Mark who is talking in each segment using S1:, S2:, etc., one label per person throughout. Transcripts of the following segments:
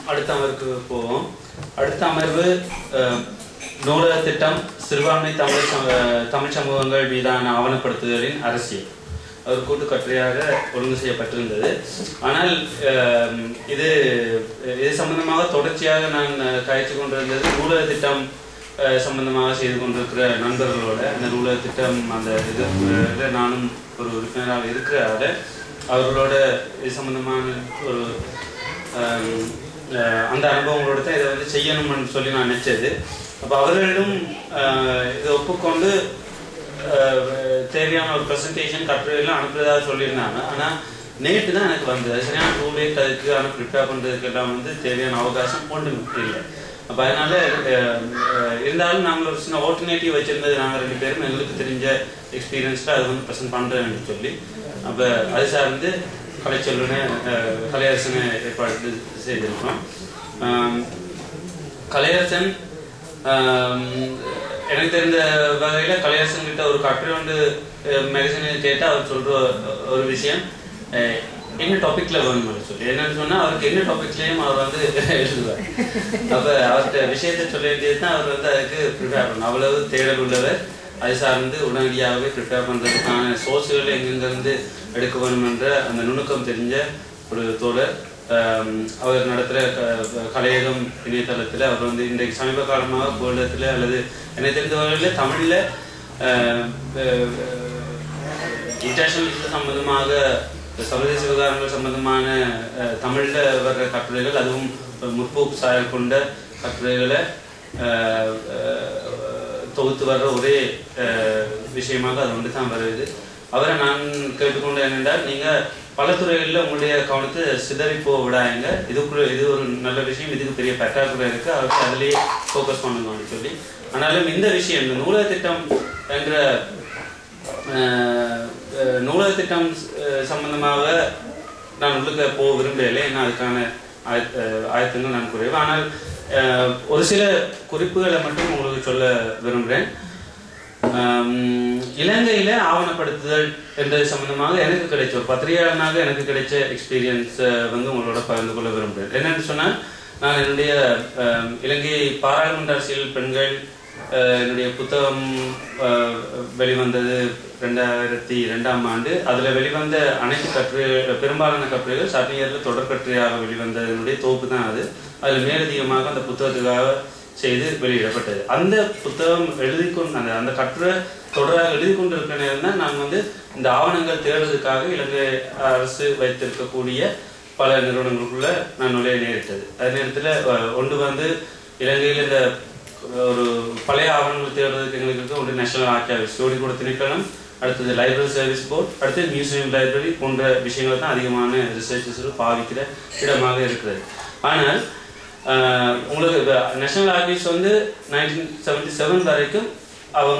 S1: அடுத்த அமர்வுக்கு போவோம். அடுத்த அமர்வு நூலக திட்டம் சிறுபான்மை தமிழ் சமூகங்கள் மீதான ஆவணப்படுத்துதலின் அரசியல் ஒரு கூட்டு கட்டுரையாக ஒழுங்கு செய்யப்பட்டிருந்தது. ஆனால் இது சம்பந்தமாக தொடர்ச்சியாக நான் கழித்து கொண்டிருந்தது நூலக திட்டம் சம்பந்தமாக செய்து கொண்டிருக்கிற நண்பர்களோட அந்த நூலக திட்டம் அந்த இது நானும் ஒரு உறுப்பினராக இருக்கிறார அவர்களோட இது சம்பந்தமான ஒரு அந்த அனுபவங்களோட தான் இதை வந்து செய்யணும்னு சொல்லி நான் நினைச்சது. அப்போ அவர்களிடம் இதை ஒப்புக்கொண்டு தேவையான ஒரு ப்ரெசன்டேஷன் கட்டுரையெல்லாம் அனுப்புறதாக சொல்லியிருந்தாங்க. ஆனால் நேற்று தான் எனக்கு வந்தது. சரியான 2 week அதுக்கு ஆனால் ப்ரிப்பேர் பண்ணுறதுக்கு எல்லாம் வந்து தேவையான அவகாசம் ஒன்றும் இல்லை. அப்போ அதனால இருந்தாலும் நாங்கள் ஒரு சின்ன ஆல்டர்னேட்டிவ் வச்சுருந்தது. நாங்கள் 2 பேரும் எங்களுக்கு தெரிஞ்ச எக்ஸ்பீரியன்ஸில் அது வந்து ப்ரெசென்ட் பண்ணுறேன்னு சொல்லி அப்போ அது சார்ந்து கலையரசனை ஏற்பாடு செய்திருக்கோம். கலையரசன் எனக்கு தெரிந்த வகையில் கலையரசன் கிட்ட ஒரு கட்டுரை வந்து மேகசினில் கேட்டால் அவர் சொல்கிற ஒரு விஷயம் என்ன டாபிக்ல வேணும்னு சொல்லி என்னன்னு சொன்னால் அவருக்கு என்ன டாபிக்லேயும் அவர் வந்து எழுதுவார். அப்போ அவர்கிட்ட விஷயத்தை சொல்ல வேண்டியது தான் அவர் வந்து அதுக்கு ப்ரிப்பேர் பண்ணணும். அவ்வளவு தேடல் உள்ளவர். அது சார்ந்து உடனடியாகவே ப்ரிப்பேர் பண்ணுறதுக்கான சோர்ஸுகளை எங்கெங்கிருந்து எடுக்க வேணுமென்ற அந்த நுணுக்கம் தெரிஞ்ச ஒரு தோழர். அவர் நடத்துகிற கலையகம் இணையதளத்தில் அவர் வந்து இன்றைக்கு சமீப காலமாக கோலத்தில் அல்லது என்னை தெரிந்தவர்களில் தமிழில் இன்டர்நேஷனல் இஷ்யூ சம்பந்தமாக சர்வதேச விவகாரங்கள் சம்பந்தமான தமிழில் வர்ற கட்டுரைகள் அதுவும் முற்போக்கு சாயல் கொண்ட கட்டுரைகளை தொகுத்து வர்ற ஒரே விஷயமாக அது வந்து தான் வருது. அவரை நான் கேட்டுக்கொண்டு என்னென்றால் நீங்கள் பல துறைகளில் உங்களுடைய கவனத்தை சிதறி போக விடாங்க. இது ஒரு நல்ல விஷயம். இதுக்கு பெரிய பற்றாக்குறை இருக்குது. அவருக்கு அதிலேயே ஃபோக்கஸ் பண்ணுங்கன்னு சொல்லி ஆனாலும் இந்த விஷயம் இந்த நூலக திட்டம் என்ற நூலக திட்டம் சம்பந்தமாக நான் உள்ளுக்க போக விரும்பவில்லை. ஏன்னா அதுக்கான ஆயத்தங்கள் நான் குறைவு. ஆனால் ஒரு சில குறிப்புகளை மட்டும் உங்களுக்கு சொல்ல விரும்புகிறேன். இலங்கையில் ஆவணப்படுத்துதல் என்றது சம்பந்தமாக எனக்கு கிடைச்ச ஒரு பத்திரிகையாளனாக எனக்கு கிடைச்ச எக்ஸ்பீரியன்ஸ் வந்து உங்களோட பகிர்ந்து கொள்ள விரும்புகிறேன். என்னென்னு சொன்னால் நான் என்னுடைய இலங்கை பாராளுமன்ற அரசியல் பெண்கள் என்னுடைய புத்தகம் வெளிவந்தது 2002ஆம் ஆண்டு. அதில் வெளிவந்த அனைத்து கட்டுரைகள் பெரும்பாலான கட்டுரைகள் சர்டியரில் தொடர் கட்டுரையாக வெளிவந்ததனுடைய தொகுப்பு தான் அது. அதில் மேலதிகமாக அந்த புத்தகத்துக்காக செய்து வெளியிடப்பட்டது. அந்த புத்தகம் அந்த கட்டுரை தொடராக எழுதி கொண்டு இருக்கிற நேரம் தான் நான் வந்து இந்த ஆவணங்கள் தேடுவதற்காக இலங்கை அரசு வைத்திருக்கக்கூடிய பல நிறுவனங்களுக்குள்ள நான் நுழைய நேரிட்டது. அதே நேரத்தில் ஒன்று வந்து இலங்கையில் இந்த ஒரு பழைய ஆவணங்கள் தேடுவதற்கு எங்களுக்கு ஒன்று நேஷனல் ஆர்கைவ்ஸ் கூட திணைக்களம், அடுத்தது லைப்ரரி சர்வீஸ் போர்ட், அடுத்தது மியூசியம் லைப்ரரி போன்ற விஷயங்கள் தான் அதிகமான ரிசர்ச்சர்ஸ் பாவிக்கிற இடமாக இருக்கிறது. ஆனால் உங்களுக்கு நேஷனல் ஆர்கைவ்ஸ் வந்து 1977 வரைக்கும் அவங்க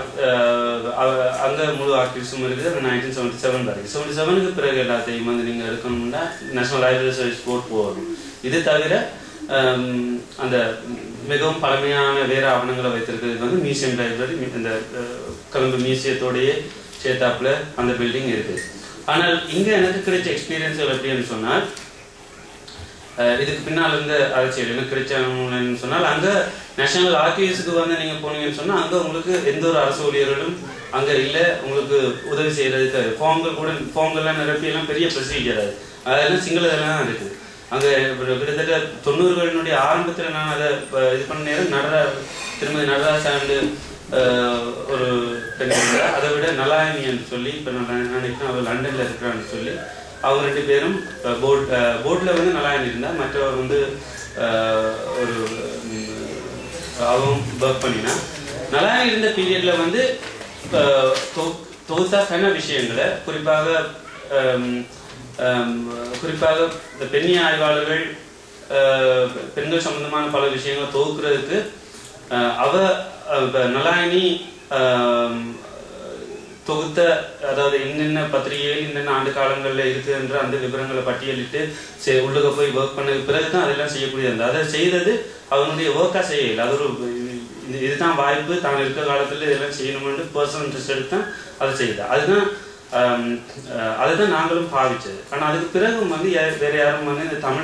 S1: அங்கே முழு ஆர்கைவ்ஸும் இருக்குது. அந்த 1977 வரைக்கும் 77க்கு பிறகு எல்லாத்தையும் வந்து நீங்கள் எடுக்கணும்னா நேஷனல் லைப்ரரி சர்வீஸ் போர்ட் போகணும். இது தவிர அந்த மிகவும் பழமையான வேறு ஆவணங்களை வைத்திருக்கிறது வந்து மியூசியம் லைப்ரரி, இந்த கொழும்பு மியூசியத்தோடையே சேத்தாப்புல அந்த பில்டிங் இருக்குது. ஆனால் இங்கே எனக்கு கிடைச்ச எக்ஸ்பீரியன்ஸ்கள் எப்படின்னு சொன்னால் இதுக்கு பின்னால் இருந்த அரசியல் எனக்கு கிடைச்சன்னு சொன்னால் அங்கே நேஷனல் ஆர்கைவ்ஸுக்கு வந்து நீங்கள் போனீங்கன்னு சொன்னால் அங்கே உங்களுக்கு எந்த ஒரு அரசு ஊழியர்களும் அங்கே இல்லை. உங்களுக்கு உதவி செய்கிறதுக்கு ஃபார்ம்கள்லாம் நிரப்பியெல்லாம் பெரிய ப்ரொசீஜர் அதெல்லாம் சிங்களதெல்லாம் தான் இருக்குது. அங்கே கிட்டத்தட்ட 90களினுடைய ஆரம்பத்தில் நான் அதை இது பண்ண நேரம் திருமதி நடராஜ் ஆண்டு ஒரு பெண் அதை விட நலாயினி என்று சொல்லி இப்போ நான் நினைக்கிறேன் அவர் லண்டனில் இருக்கிறான்னு சொல்லி அவங்க 2 பேரும் போர்டில் வந்து நலாயினி இருந்தால் மற்றவர் வந்து ஒரு அவங்க ஒர்க் பண்ணினா நலாயினி இருந்த பீரியடில் வந்து தொகுத்தாக்கான விஷயங்களை குறிப்பாக இந்த பெண்ணிய ஆய்வாளர்கள் பெண்கள் சம்பந்தமான பல விஷயங்களை தொகுக்கிறதுக்கு நலாயினி தொகுத்த அதாவது இன்னென்ன பத்திரிகைகள் இன்னென்ன ஆண்டு காலங்களில் இருக்குன்ற அந்த விவரங்களை பட்டியலிட்டு உள்ளுக போய் ஒர்க் பண்ண பிறகு தான் அதெல்லாம் செய்யக்கூடியது இருந்தது. அதை செய்தது அவனுடைய ஒர்க்காக செய்யலை. அது ஒரு இதுதான் வாய்ப்பு தான் இருக்கிற காலத்தில் இதெல்லாம் செய்யணும்னு பர்சனல் இன்ட்ரெஸ்ட் எடுத்து தான் அதை செய்யுது. அதுதான் நாங்களும் பாவிச்சது. ஆனால் அதுக்கு பிறகு வந்து வேறு யாரும் வந்து இந்த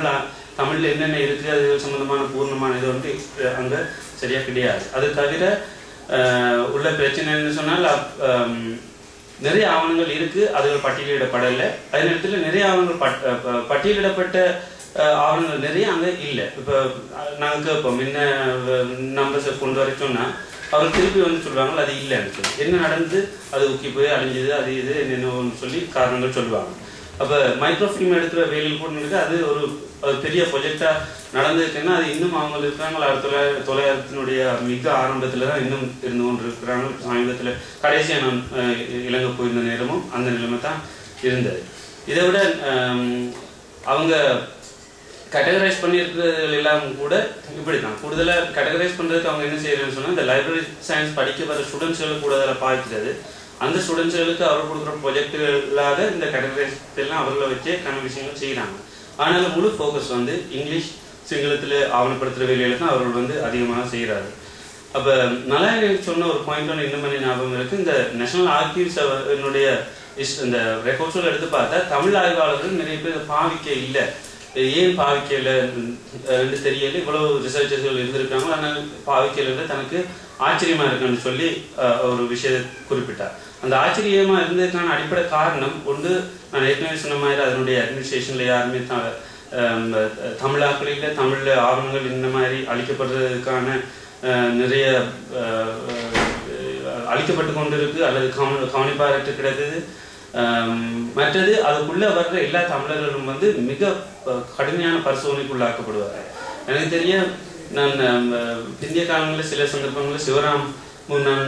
S1: தமிழில் என்னென்ன இருக்குது அது சம்மந்தமான பூர்ணமான இது வந்து அங்கே சரியாக கிடையாது. அது தவிர உள்ள பிரச்சனை என்ன சொன்னால் நிறைய ஆவணங்கள் இருக்குது, அதுகள் பட்டியலிடப்படலை. அதே நேரத்தில் நிறைய ஆவணங்கள் பட்டியலிடப்பட்ட ஆவணங்கள் நிறைய அங்கே இல்லை. இப்போ நாங்கள் கேட்போம் என்ன நம்பர்ஸை கொண்டு வர சொன்னால் அவர் திருப்பி வந்து சொல்லுவாங்க அது இல்லைன்னு சொல்லி, என்ன நடந்து அது ஊக்கி போய் அழிஞ்சது அது இது என்னென்னு சொல்லி காரணங்கள் சொல்லுவாங்க. அப்போ மைக்ரோஃபில்ம் எடுக்கிற வேலையில் கூட அது ஒரு பெரிய ப்ரொஜெக்டாக நடந்திருக்குன்னா அது இன்னும் அவங்க இருக்கிறாங்க 1900 மிக ஆரம்பத்தில் தான் இன்னும் இருந்து கொண்டு இருக்கிறாங்க. சமீபத்தில் கடைசியாக நான் இலங்கை போயிருந்த நேரமும் அந்த நிலைமை தான் இருந்தது. இதை விட அவங்க கேட்டகரைஸ் பண்ணியிருக்கிறது எல்லாம் கூட இப்படி தான். கூடுதலாக கேட்டகரைஸ் பண்ணுறதுக்கு அவங்க என்ன செய்யறதுன்னு சொன்னால் இந்த லைப்ரரி சயின்ஸ் படிக்க வர ஸ்டூடெண்ட்ஸ்களுக்கு கூடுதலாக பார்க்கிறது. அந்த ஸ்டூடெண்ட்ஸ்களுக்கு அவர் கொடுக்குற ப்ரொஜெக்டுகளாக இந்த கேட்டகரைஸ் எல்லாம் அவர்களை வச்சே கன விஷயங்கள் செய்கிறாங்க. ஆனால் முழு ஃபோக்கஸ் வந்து இங்கிலீஷ் சிங்களத்தில் ஆவணப்படுத்துகிற வேலையில் தான் அவர்கள் வந்து அதிகமாக செய்கிறாரு. அப்போ நல்லா எனக்கு சொன்ன ஒரு பாயிண்ட் ஒன்று இன்னும் பண்ணி ஞாபகம் இருக்குது. இந்த நேஷனல் ஆர்கிவ்ஸ் என்னுடைய இந்த ரெக்கார்ட்ஸில் எடுத்து பார்த்தா தமிழ் ஆய்வாளர்கள் நிறைய பேர் பாவிக்க இல்லை, ஏன் பாவிக்கலைன்னு தெரியல. இவ்வளவு ரிசர்ச்சர்கள் இருந்திருக்காங்க, ஆனால் பாவிக்கல தனக்கு ஆச்சரியமா இருக்குன்னு சொல்லி ஒரு விஷயத்தை குறிப்பிட்டார். அந்த ஆச்சரியமா இருந்ததுக்கான அடிப்படை காரணம் ஒன்று, நான் ஏற்கனவே சொன்ன மாதிரி அதனுடைய அட்மினிஸ்ட்ரேஷன்ல யாருமே தமிழாக்களில் தமிழ்ல ஆவணங்கள் இந்த மாதிரி அளிக்கப்படுறதுக்கான நிறைய அளிக்கப்பட்டு கொண்டு இருக்கு அல்லது கவனிப்பாரற்று கிடக்குது. மற்றது அதுக்குள்ளே வர்ற எல்லா தமிழர்களும் வந்து மிக கடுமையான பரிசோதனைக்குள்ளாக்கப்படுவார்கள். எனக்கு தெரிய நான் பிந்திய காலங்களில் சில சந்தர்ப்பங்களில் சிவராம் நான்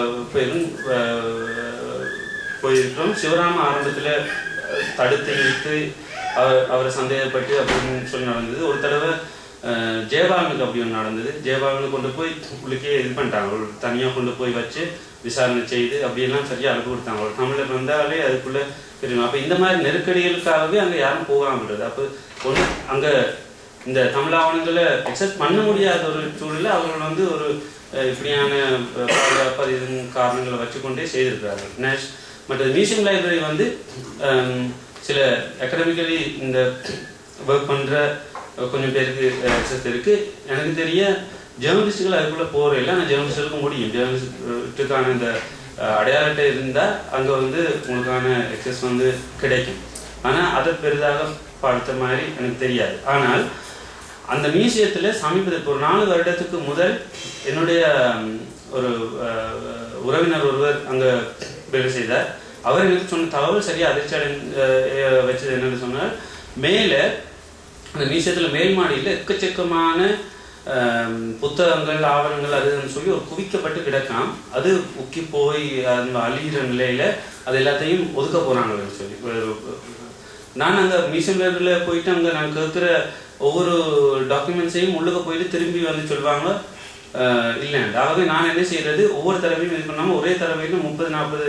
S1: போயிருக்கிறோம். சிவராம ஆரம்பத்தில் தடுத்து நிறுத்து அவரை சந்தேகப்பட்டு அப்படின்னு சொல்லி நடந்தது. ஒரு தடவை ஜெயபாலனுக்கு அப்படி ஒன்று நடந்தது. ஜெயபாலனை கொண்டு போய் உள்ளுக்கே இது பண்ணிட்டாங்க, ஒரு தனியாக கொண்டு போய் வச்சு விசாரணை செய்து அப்படியெல்லாம் சரியாக அனுப்பி கொடுத்தாங்க. ஒரு தமிழர் வந்தாலே அதுக்குள்ளே தெரியும். அப்போ இந்த மாதிரி நெருக்கடிகளுக்காகவே அங்கே யாரும் போகாமல் விடுறது. அப்போ ஒன்று அங்கே இந்த தமிழ் ஆவணங்களை அக்செப்ட் பண்ண முடியாத ஒரு சூழலில் அவர்கள் வந்து ஒரு இப்படியான பாதுகாப்பு அது காரணங்களை வச்சுக்கொண்டே செய்திருக்கிறார்கள். மற்ற மியூசியம் லைப்ரரி வந்து சில அகாடமிக்கலி இந்த ஒர்க் பண்ணுற கொஞ்சம் பேருக்கு அக்சஸ் இருக்குது. எனக்கு தெரிய ஜேர்னலிஸ்டுகள் அதுக்குள்ளே போகிற இல்லை, ஆனால் ஜேர்னலிஸ்டுகளுக்கு முடியும். ஜேர்னலிஸ்டுக்கான இந்த அடையாளத்தை இருந்தால் அங்கே வந்து உங்களுக்கான அக்சஸ் வந்து கிடைக்கும். ஆனால் அதை பெரிதாக பார்த்த மாதிரி எனக்கு தெரியாது. ஆனால் அந்த மியூசியத்தில் சமீபத்தில் ஒரு 4 வருடத்துக்கு முதல் என்னுடைய ஒரு உறவினர் ஒருவர் அங்கே வேலை செய்தார். அவர் எனக்கு சொன்ன தகவல் சரியாக அதிர்ச்சி வச்சது என்னன்னு சொன்னால், மேலே அந்த மியூசியத்தில் மேல் மாடியில் எக்கச்சக்கமான புத்தகங்கள் ஆவணங்கள் அதுன்னு சொல்லி ஒரு குவிக்கப்பட்டு கிடக்காம். அது உக்கி போய் அந்த அழிகிற நிலையில் அது எல்லாத்தையும் ஒதுக்க போகிறாங்கன்னு சொல்லி நான் அங்கே மியூசியம் லைப்ரரியில் போயிட்டு அங்கே நான் கேட்குற ஒவ்வொரு டாக்குமெண்ட்ஸையும் உள்ளுக்க போயிட்டு திரும்பி வந்து சொல்லுவாங்க இல்லைண்டு. ஆகவே நான் என்ன செய்யறது, ஒவ்வொரு தடவையும் இது பண்ணாமல் ஒரே தடவையில் 30-40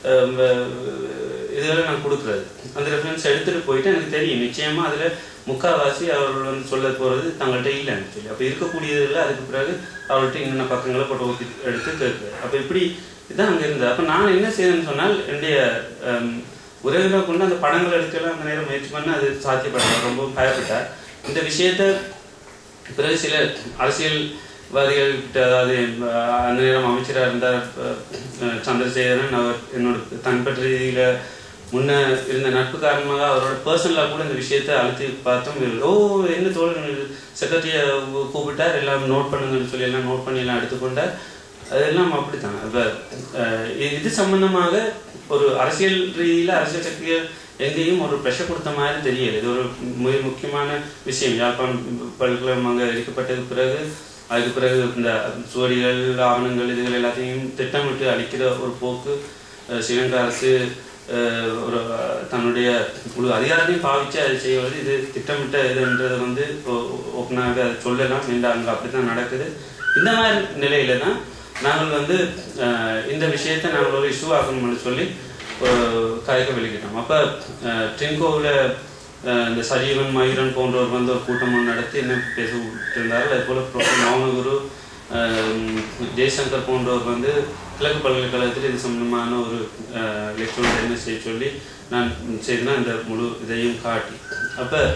S1: இதுகளை நான் கொடுக்குறது. அந்த ரெஃபரன்ஸ் எடுத்துகிட்டு போயிட்டு எனக்கு தெரியும் நிச்சயமாக அதில் முக்கால்வாசி அவர்கள் வந்து சொல்ல போகிறது தங்கள்கிட்ட இல்லைன்னு சொல்லி. அப்போ இருக்கக்கூடியதில் அதுக்கு பிறகு அவர்கிட்ட இன்னென்ன பக்கங்களை போட்டு ஊற்றி எடுத்து கேட்குறது. அப்போ இப்படி இதுதான் அங்கே இருந்தது. அப்போ நான் என்ன செய்யணும்னு சொன்னால், என்னுடைய உறவினரை கொண்டு அந்த படங்கள் எடுக்கலாம் அந்த நேரம் முயற்சி பண்ண அது சாத்தியப்பட்டார். ரொம்ப பயப்பட்டார். இந்த விஷயத்த பிறகு சில அரசியல்வாதிகள்கிட்ட, அதாவது அந்த நேரம் அமைச்சராக இருந்தார் சந்திரசேகரன், அவர் என்னோட தனிப்பட்ட ரீதியில் முன்ன இருந்த நட்பு காரணமாக அவரோட பர்சனலாக கூட இந்த விஷயத்தை அழுத்தி பார்த்தோம். என்ன தோழர்கள் செக்ரட்டரியை கூப்பிட்டார், எல்லாம் நோட் பண்ணுங்கன்னு சொல்லி எல்லாம் நோட் பண்ணி எல்லாம் எடுத்துக்கொண்டார். அதெல்லாம் அப்படித்தான். இப்போ இது சம்பந்தமாக ஒரு அரசியல் ரீதியில் அரசியல் சக்திகள் எங்கேயும் ஒரு ப்ரெஷர் கொடுத்த மாதிரி தெரியல. இது ஒரு மிக முக்கியமான விஷயம். யாழ்ப்பாணம் பல்கலைக்கழகம் அங்கே அளிக்கப்பட்டதுக்கு பிறகு அதுக்கு பிறகு இந்த சுவடிகள் ஆவணங்கள் இதுகள் எல்லாத்தையும் திட்டமிட்டு அளிக்கிற ஒரு போக்கு ஸ்ரீலங்கா அரசு ஒரு தன்னுடைய முழு அதிகாரத்தையும் பாவிச்சு அதை செய்வது இது திட்டமிட்ட இதுன்றதை வந்து ஓப்பனாக அதை சொல்லலாம் என்று அங்கே அப்படி தான் நடக்குது. இந்த மாதிரி நிலையில தான் நாங்கள் வந்து இந்த விஷயத்தை நாங்கள் ஒரு இஷ்யூ ஆகணும்னு சொல்லி கதைக்க வெளிக்கிட்டோம். அப்போ ட்ரிங்கோவில் இந்த சஜீவன் மயூரன் போன்றவர் வந்து ஒரு கூட்டம் நடத்தி என்ன பேசிட்டு இருந்தார்கள். அதுபோல் ப்ரொஃபஸர் மௌனகுரு ஜெய்சங்கர் போன்றவர் வந்து கிழக்கு பல்கலைக்கழகத்தில் இது சம்பந்தமான ஒரு லெக்சர் என்ன செய்ய சொல்லி நான் செய்தேன்னா இந்த முழு இதையும் காட்டி. அப்போ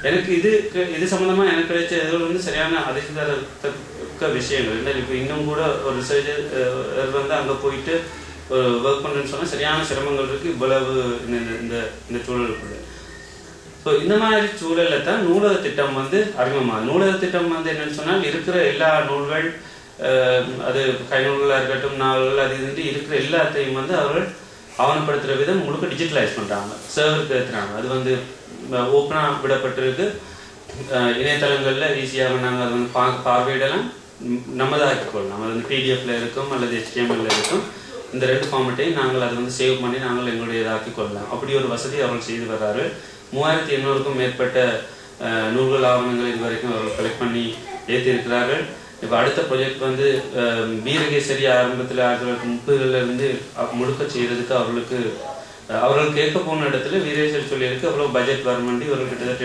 S1: எனக்கு இது சம்மந்தமாக எனக்கு கிடைச்ச இதில் வந்து சரியான அதிர்ஷ்டத்தக்க விஷயங்கள் இல்லை. இப்போ இன்னும் கூட ஒரு ரிசர்ச்சர் வந்து அங்கே போயிட்டு ஒரு ஒர்க் பண்ணுறேன்னு சொன்னால் சரியான சிரமங்கள் இருக்குது இவ்வளவு இந்த சூழலுக்குள்ள. ஸோ இந்த மாதிரி சூழலில் தான் நூலக திட்டம் வந்து அறிமுகமாகுது. நூலக திட்டம் வந்து என்னென்னு சொன்னால் இருக்கிற எல்லா நூல்கள், அது கைநூல்களாக இருக்கட்டும், நாவல்கள், அது இது இருக்கிற எல்லாத்தையும் வந்து அவர்கள் ஆவணப்படுத்துகிற விதம் முழுக்க டிஜிட்டலைஸ் பண்ணுறாங்க, சர்வருக்கு ஏற்றுறாங்க. அது வந்து ஓப்பனாக விடப்பட்டிருக்கு. இணையதளங்களில் ஈஸியாக நாங்கள் அதை வந்து பார்வையிடலாம், நம்மதாக்கி கொள்ளலாம். அது வந்து பிடிஎஃப்ல இருக்கும் அல்லது HTML இருக்கும். இந்த 2 ஃபார்மேட்டையும் நாங்கள் அதை வந்து சேவ் பண்ணி நாங்கள் எங்களுடைய இதாக்கி கொள்ளலாம். அப்படி ஒரு வசதி அவர்கள் செய்து வர்றாரு. 3800க்கும் மேற்பட்ட நூல்கள் ஆவணங்கள் இது வரைக்கும் அவர்கள் கலெக்ட் பண்ணி ஏற்றிருக்கிறார்கள். இப்போ அடுத்த ப்ராஜெக்ட் வந்து வீரகேசரி ஆரம்பத்தில் 1930களிலிருந்து முழுக்க செய்கிறதுக்கு அவர்கள் கேட்க போன இடத்துல வீரகேசரி சொல்லியிருக்கு அவ்வளோ பட்ஜெட் வர வேண்டி ஒரு கிட்டத்தட்ட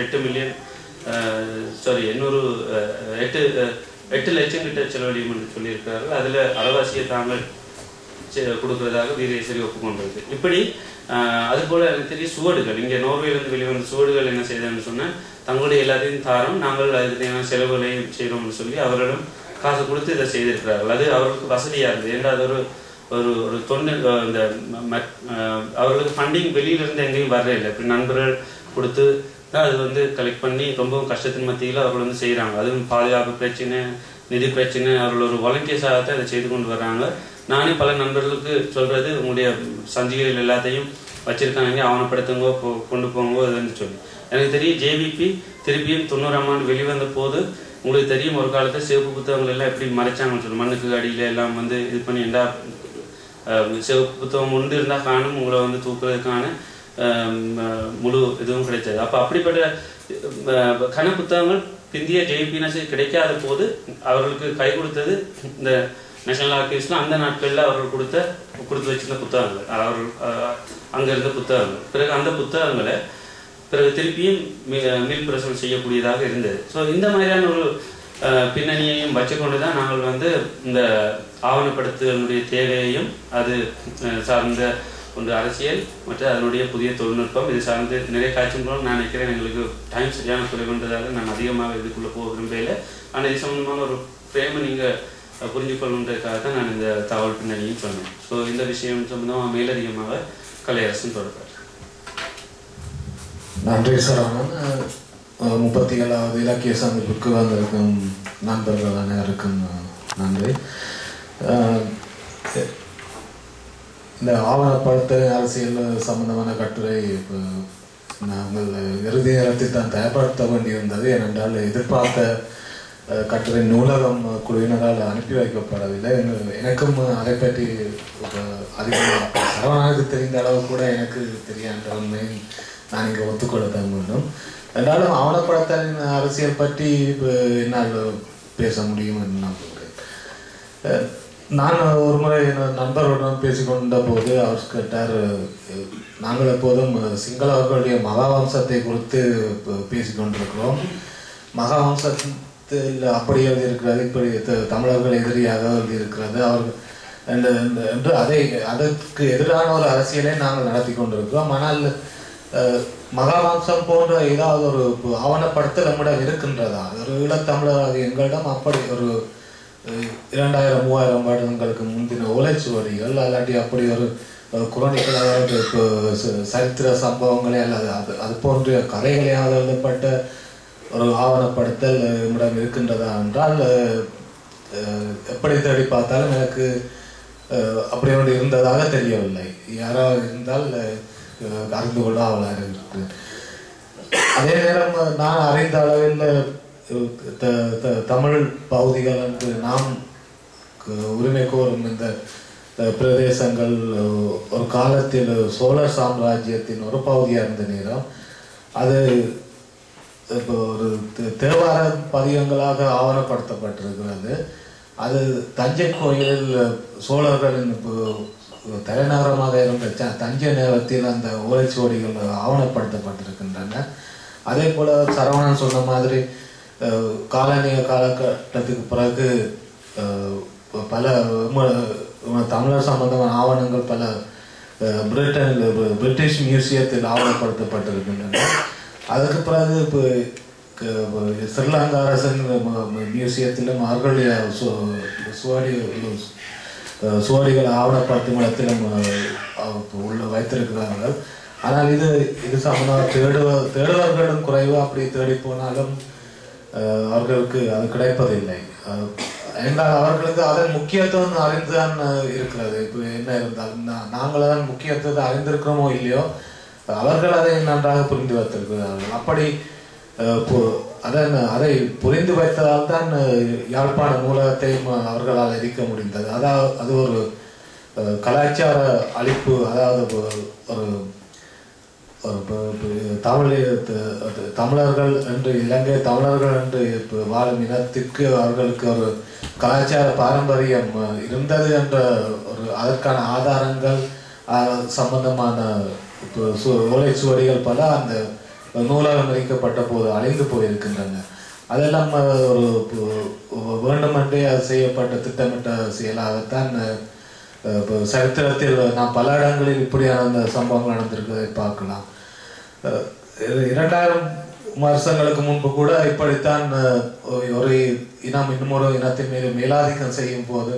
S1: 8 லட்சம் கிட்ட செலவழியும் என்று சொல்லியிருக்கிறார்கள். அதில் அறவாசியை தாங்கள் கொடுக்குறதாக வீரகேசரி ஒப்புக்கொண்டிருக்கு. இப்படி அதுபோல் எனக்கு தெரிய சுவடுகள், இங்கே நோர்வேலிருந்து வெளிவந்த சுவடுகள் என்ன செய்தான்னு சொன்னால் தங்களுடைய எல்லாத்தையும் தாரம், நாங்கள் அதுக்கு தேவையான செலவுகளையும் செய்கிறோம்னு சொல்லி அவர்களிடம் காசு கொடுத்து இதை செய்திருக்கிறார்கள். அது அவர்களுக்கு வசதியாக இருந்தது. ஏன்னா அது ஒரு தொண்டு, இந்த அவர்களுக்கு ஃபண்டிங் வெளியிலிருந்து எங்கேயும் வரவே இல்லை. இப்படி நண்பர்கள் கொடுத்து தான் அது வந்து கலெக்ட் பண்ணி ரொம்பவும் கஷ்டத்தின் மத்தியில் அவர்கள் வந்து செய்கிறாங்க. அதுவும் பாதுகாப்பு பிரச்சனை, நிதி பிரச்சனை, அவர்கள் ஒரு வாலண்டியர்ஸாக தான் அதை செய்து கொண்டு வர்றாங்க. நானே பல நண்பர்களுக்கு சொல்கிறது, உங்களுடைய சஞ்சிகைகள் எல்லாத்தையும் வச்சுருக்காங்க, ஆவணப்படுத்துங்க, கொண்டு போங்க அதுன்னு சொல்லி. எனக்கு தெரியும் JVP திருப்பியும் 90ஆம் ஆண்டு வெளிவந்த போது உங்களுக்கு தெரியும் ஒரு காலத்தில் சிவப்பு புத்தகங்கள் எல்லாம் எப்படி மறைச்சாங்கன்னு சொல்லி மண்ணுக்கு அடியில் எல்லாம் வந்து இது பண்ணி எண்டா சிவப்பு புத்தகம் ஒன்று இருந்தால் காணும் உங்களை வந்து தூக்குறதுக்கான முழு இதுவும் கிடைச்சது. அப்போ அப்படிப்பட்ட கன புத்தகங்கள் பிந்திய JVP கிடைக்காத போது அவர்களுக்கு கை கொடுத்தது இந்த நேஷனல் ஆர்கைவ்ஸில் அந்த நாட்களில் அவர்கள் கொடுத்து வச்சிருந்த புத்தகங்கள், அவர்கள் அங்கே இருந்த புத்தகங்கள். பிறகு அந்த புத்தகங்களை பிறகு திருப்பியும் மீள்பிரசனம் செய்யக்கூடியதாக இருந்தது. ஸோ இந்த மாதிரியான ஒரு பின்னணியையும் வச்சுக்கொண்டு தான் நாங்கள் வந்து இந்த ஆவணப்படுத்துதலுடைய தேவையையும் அது சார்ந்த ஒன்று அரசியல் மற்றும் அதனுடைய புதிய தொழில்நுட்பம் இது சார்ந்து நிறைய காட்சிகளும் நான் நினைக்கிறேன். எங்களுக்கு டைம் சரியான குறைவுன்றதாக நான் அதிகமாக இதுக்குள்ளே போக விரும்பல. ஆனால் இது சம்பந்தமான ஒரு ஃப்ரேமை நீங்கள் புரிஞ்சு கொள்ளுன்றதுக்காக தான் நான் இந்த தகவல் பின்னணியும் சொன்னேன். ஸோ இந்த விஷயம் சம்பந்தமாக மேலதிகமாக கலையரசன் தொடர்பார்.
S2: நன்றி சரவணன். 37வது இலக்கிய சந்திப்புக்கு வந்திருக்கும் நண்பர்கள் அனைவருக்கும் நன்றி. இந்த ஆவணப்படுத்த அரசியல் சம்பந்தமான கட்டுரை நாங்கள் இறுதி நேரத்தில் தான் தயார்படுத்த வேண்டியிருந்தது. ஏனென்றால் எதிர்பார்த்த கட்டுரை நூலகம் குழுவினரால் அனுப்பி வைக்கப்படவில்லை. எனக்கும் அதை பற்றி அதிகம் சரவணனுக்கு தெரிந்த அளவு கூட எனக்கு தெரியாத உண்மையை நான் இங்கே ஒத்துக்கொள்ள வேண்டும். என்றாலும் ஆவணப்படத்தின் அரசியல் பற்றி என்னால் பேச முடியும் என்று நான் சொல்கிறேன். நான் ஒரு முறை நண்பருடன் பேசிக்கொண்ட போது அவர் கேட்டார், நாங்கள் எப்போதும் சிங்களவர்களுடைய மகாவம்சத்தை குறித்து பேசிக்கொண்டிருக்கிறோம், மகாவம்சத்தில் அப்படி எழுதியிருக்கிறது, இப்படி தமிழர்கள் எதிரியாக எழுதியிருக்கிறது அவர்கள் என்று அதற்கு எதிரான ஒரு அரசியலை நாங்கள் நடத்தி கொண்டிருக்கிறோம். ஆனால் மகாவம்சம் போன்ற ஏதாவது ஒரு ஆவணப்படுத்தல் நம்மிடம் இருக்கின்றதா? ஒரு ஈழத்தமிழராக எங்களிடம் அப்படி ஒரு 2000-3000 வருடங்களுக்கு முந்தின ஓலைச்சுவடிகள் அல்லாட்டி அப்படி ஒரு குரோனிக்கல், அதாவது சரித்திர சம்பவங்களே அல்லது அது போன்ற கதைகளையாவது எழுதப்பட்ட ஒரு ஆவணப்படுத்தல் நம்மிடம் இருக்கின்றதா என்றால் எப்படி தேடி பார்த்தாலும் எனக்கு அப்படி ஒன்று இருந்ததாக தெரியவில்லை. யாராவது இருந்தால் அறிந்து கொள்ள அவளாக இருக்கு. அதே நேரம் நான் அறிந்த அளவில் தமிழ் பகுதிகள் என்று நாம் உரிமை கோரும் இந்த பிரதேசங்கள் ஒரு காலத்தில் சோழர் சாம்ராஜ்யத்தின் ஒரு பகுதியாக இருந்த நேரம் அது இப்போ ஒரு தேவார பதிகங்களாக ஆவணப்படுத்தப்பட்டிருக்கிறது. அது தஞ்சை கோயிலில் சோழர்களின் தலைநகரமாக இருந்த தஞ்சை நேரத்தில் அந்த ஓலைச்சுவடிகள் ஆவணப்படுத்தப்பட்டிருக்கின்றன. அதே போல சரவணன் சொன்ன மாதிரி காலனிய காலகட்டத்துக்கு பிறகு பல தமிழர் சம்பந்தமான ஆவணங்கள் பல பிரிட்டிஷ் மியூசியத்தில் ஆவணப்படுத்தப்பட்டிருக்கின்றன. அதுக்கு பிறகு இப்போ ஸ்ரீலங்கா அரசின் மியூசியத்திலும் அவர்களுடைய சுவடிகள் ஆவணப்படுத்தும் இடத்திலும் உள்ள வைத்திருக்கிறார்கள். ஆனால் இது சம்பந்தமாக தேடுவர்களும் குறைவு. அப்படி தேடி போனாலும் அவர்களுக்கு அது கிடைப்பதில்லை. என்றால் அவர்களுக்கு அதன் முக்கியத்துவம் அறிந்துதான் இருக்கிறது. இப்போ என்ன இருந்தாலும் நாங்கள் அதன் முக்கியத்துவத்தை அறிந்திருக்கிறோமோ இல்லையோ, அவர்கள் அதை நன்றாக புரிந்து வைத்திருக்கிறார்கள். அப்படி அதை புரிந்து வைத்ததால் தான் யாழ்ப்பாண நூலகத்தையும் அவர்களால் எரிக்க முடிந்தது. அது ஒரு கலாச்சார அழிப்பு. அதாவது ஒரு தமிழர்கள் என்று இலங்கை தமிழர்கள் என்று வாழும் இனத்திற்கு அவர்களுக்கு ஒரு கலாச்சார பாரம்பரியம் இருந்தது என்ற ஒரு அதற்கான ஆதாரங்கள் சம்பந்தமான ஓலைச்சுவடிகள் பல அந்த நூலகம் எரிக்கப்பட்ட போது அழிந்து போயிருக்கின்றன. அதெல்லாம் ஒரு வேண்டுமென்றே அது செய்யப்பட்ட திட்டமிட்ட செயலாகத்தான் சரித்திரத்தில் நாம் பல இடங்களில் இப்படியான அந்த சம்பவங்கள் நடந்திருக்கிறதை பார்க்கலாம். 2000 வருஷங்களுக்கு முன்பு கூட இப்படித்தான் ஒரு இனம் இன்னொரு இனத்தின் மீது மேலாதிக்கம் செய்யும் போது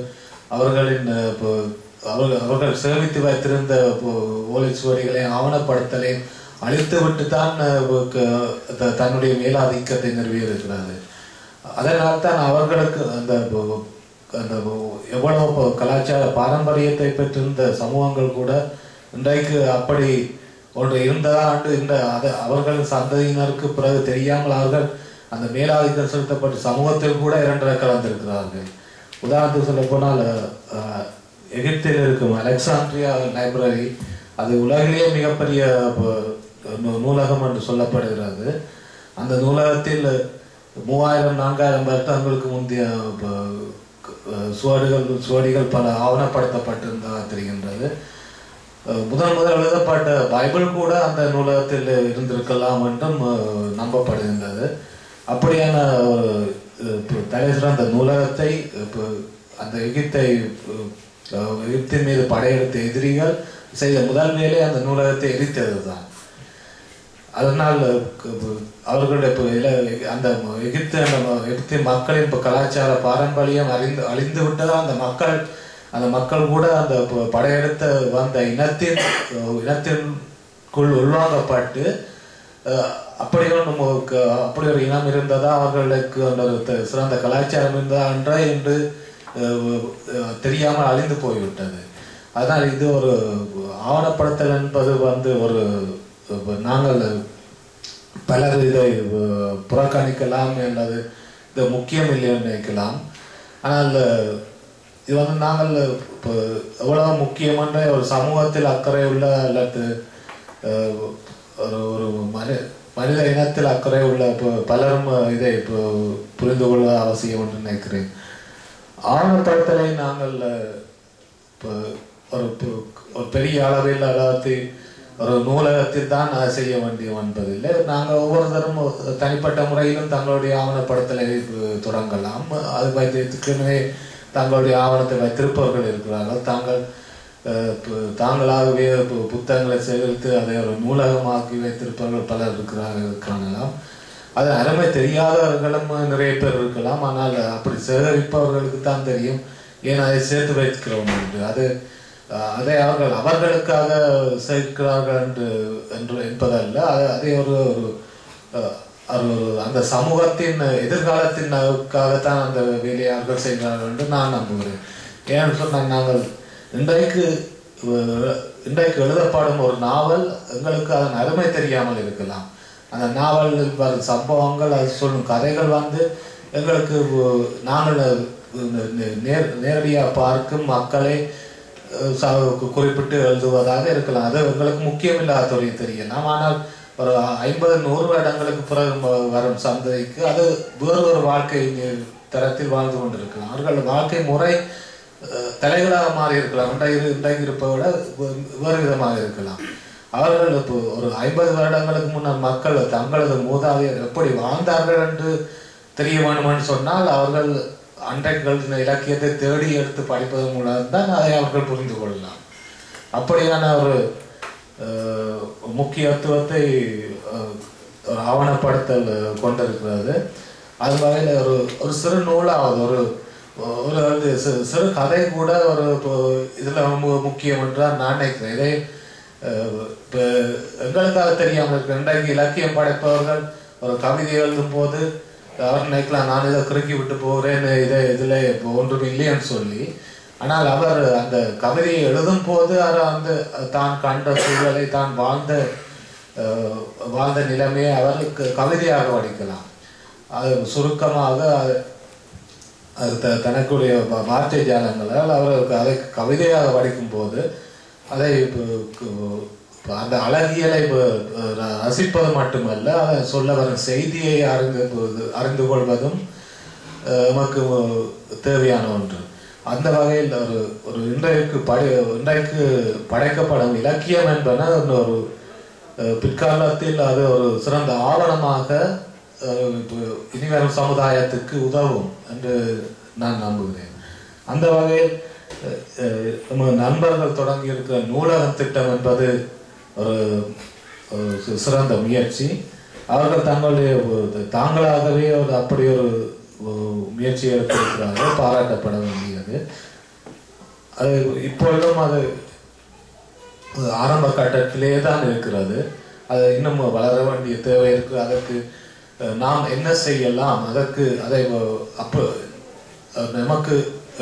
S2: அவர்கள் சேமித்து வைத்திருந்த ஓலைச்சுவடிகளை ஆவணப்படுத்தலை அழித்து விட்டு தான் தன்னுடைய மேலாதிக்கத்தை நிறுவியிருக்கிறது. அதனால் தான் அவர்களுக்கு அந்த எவ்வளவு கலாச்சார பாரம்பரியத்தை பெற்றிருந்த சமூகங்கள் கூட இன்றைக்கு அப்படி ஒன்று இருந்ததா என்று அவர்களின் சந்ததியினருக்கு பிறகு தெரியாமல் அவர்கள் அந்த மேலாதிக்கம் செலுத்தப்பட்ட சமூகத்தில் கூட இரண்டரை கலந்திருக்கிறார்கள். உதாரணத்துக்கு சொல்ல போனால் எகிப்தில் இருக்கும் அலெக்சாண்ட்ரியா லைப்ரரி, அது உலகிலேயே மிகப்பெரிய நூலகம் என்று சொல்லப்படுகிறது. அந்த நூலகத்தில் 3000-4000 வருடங்களுக்கு முந்தைய சுவடிகள் பல ஆவணப்படுத்தப்பட்டிருந்ததாக தெரிகின்றது. முதல் எழுதப்பட்ட பைபிள் கூட அந்த நூலகத்தில் இருந்திருக்கலாம் என்றும் நம்பப்படுகின்றது. அப்படியான ஒரு தலை சிறந்த நூலகத்தை அந்த எகிப்தின் மீது படையெடுத்த எதிரிகள் செய்த முதல் வேலை அந்த நூலகத்தை எரித்தது தான். அதனால் அவர்களுடைய அந்த எகிப்திய மக்களின் கலாச்சார பாரம்பரியம் அழிந்து விட்டதால் அந்த மக்கள் கூட அந்த படையெடுத்த வந்த இனத்திற்குள் உள்வாங்கப்பட்டு அப்படி ஒரு இனம் இருந்ததா, அவர்களுக்கு அந்த சிறந்த கலாச்சாரம் இருந்ததா என்று தெரியாமல் அழிந்து போய்விட்டது. அதனால் இது ஒரு ஆவணப்படுத்தல் என்பது ஒரு நாங்கள் பலர் இதை புறக்கணிக்கலாம் அல்லது இது முக்கியம் இல்லை நினைக்கலாம். ஆனால் இது நாங்கள் இப்போ எவ்வளவு முக்கியமான ஒரு சமூகத்தில் அக்கறை உள்ள அல்லது ஒரு மனித இனத்தில் அக்கறை உள்ள பலரும் இதை புரிந்து கொள்ள அவசியம் என்று நினைக்கிறேன். ஆவணப்படுத்தலை நாங்கள் ஒரு பெரிய அளவில் அதாவது ஒரு நூலகத்தில் தான் செய்ய வேண்டிய என்பதில்லை. நாங்கள் ஒவ்வொருத்தரும் தனிப்பட்ட முறையிலும் தங்களுடைய ஆவணப்படுத்தலை தொடங்கலாம். அது வைத்திருக்கவே தங்களுடைய ஆவணத்தை வைத்திருப்பவர்கள் இருக்கிறார்கள். தாங்களாகவே புத்தகங்களை சேகரித்து அதை ஒரு நூலகமாக்கி வைத்திருப்பவர்கள் பலர் இருக்கிறார்கள் காணலாம். அது அருமை தெரியாதவர்களும் நிறைய பேர் இருக்கலாம். ஆனால் அப்படி சேகரிப்பவர்களுக்கு தான் தெரியும் ஏன் அதை சேர்த்து வைக்கிறோம் என்று. அதை அவர்களுக்காக சேர்க்கிறார்கள் என்று என்பதல்ல. அதை ஒரு அந்த சமூகத்தின் எதிர்காலத்திற்காகத்தான் அந்த வேலையாளர்கள் செய்கிறார்கள் என்று நான் நம்புகிறேன். ஏன்னு சொன்னால் நாங்கள் இன்றைக்கு எழுதப்படும் ஒரு நாவல் எங்களுக்கு அதன் அருமை தெரியாமல் இருக்கலாம். அந்த நாவலில் வரும் சம்பவங்கள், அது சொல்லும் கதைகள் எங்களுக்கு நாங்கள் நேரடியாக பார்க்கும் மக்களை குறிப்பிட்டு எழுதுவதாக இருக்கலாம். அது எங்களுக்கு முக்கியமில்லாத தெரியலாம். ஆனால் ஒரு 50-100 வருடங்களுக்கு பிறகு வரும் சந்ததிக்கு அது வேறொரு வாழ்க்கை தரத்தில் வாழ்ந்து கொண்டிருக்கலாம். அவர்கள் வாழ்க்கை முறை தலைகளாக மாறி இருக்கலாம். இன்றைக்கு இருப்பதை விட வேறு விதமாக இருக்கலாம். அவர்கள் இப்போ ஒரு 50 வருடங்களுக்கு முன்னர் மக்கள் தங்களது மூதாதையர் எப்படி வாழ்ந்தார்கள் என்று தெரிய வேண்டுமென்று சொன்னால் அவர்கள் அன்றைக்கு இலக்கியத்தை தேடி எடுத்து படிப்பதன் மூலம் தான் அதை அவர்கள் புரிந்து கொள்ளலாம். அப்படியான ஒரு முக்கியத்துவத்தை ஒரு ஆவணப்படுத்தல் கொண்டிருக்கிறது. அது வகையில் ஒரு சிறு நூலாவது ஒரு சிறு கதை கூட ஒரு இதில் முக்கியம் என்றால் நான் நினைக்கிறேன். இதை இப்போ எங்களுக்காக தெரியாமல் இருக்கிற இன்றைக்கு இலக்கியம் படைப்பவர்கள் ஒரு கவிதை எழுதும் போது அவர் நினைக்கலாம் நான் இதை குறுக்கி விட்டு போகிறேன், இதில் இப்போ ஒன்றும் இல்லைன்னு சொல்லி. ஆனால் அவர் அந்த கவிதையை எழுதும் போது அவர் தான் கண்ட சூழலை தான் வாழ்ந்த நிலைமையை அவருக்கு கவிதையாக வடிக்கலாம். அது சுருக்கமாக அது தனக்குடைய வார்த்தை ஜாலங்களால் அவருக்கு அதை கவிதையாக வடிக்கும் போது அதை அந்த அழகியலை ரசிப்பது மட்டுமல்ல, அதை சொல்ல வரும் செய்தியை அறிந்து கொள்வதும் நமக்கு தேவையான ஒன்று. அந்த வகையில் ஒரு இன்றைக்கு படைக்கப்படும் இலக்கியம் என்பன ஒரு பிற்காலத்தில் அது ஒரு சிறந்த ஆவணமாக இனிவரும் சமுதாயத்துக்கு உதவும் என்று நான் நம்புகிறேன். அந்த வகையில் நண்பர்கள் தொடங்கி இருக்கிற நூலகம் திட்டம் என்பது ஒரு சிறந்த முயற்சி. அவர்கள் தாங்களாகவே அப்படி ஒரு முயற்சி எடுத்திருக்கிறார்கள், பாராட்டப்பட வேண்டியது. அது இப்பொழுதும் அது ஆரம்ப கட்டத்திலே தான் இருக்கிறது. அது இன்னும் வளர வேண்டிய தேவை இருக்கு. அதற்கு நாம் என்ன செய்யலாம், அதை நமக்கு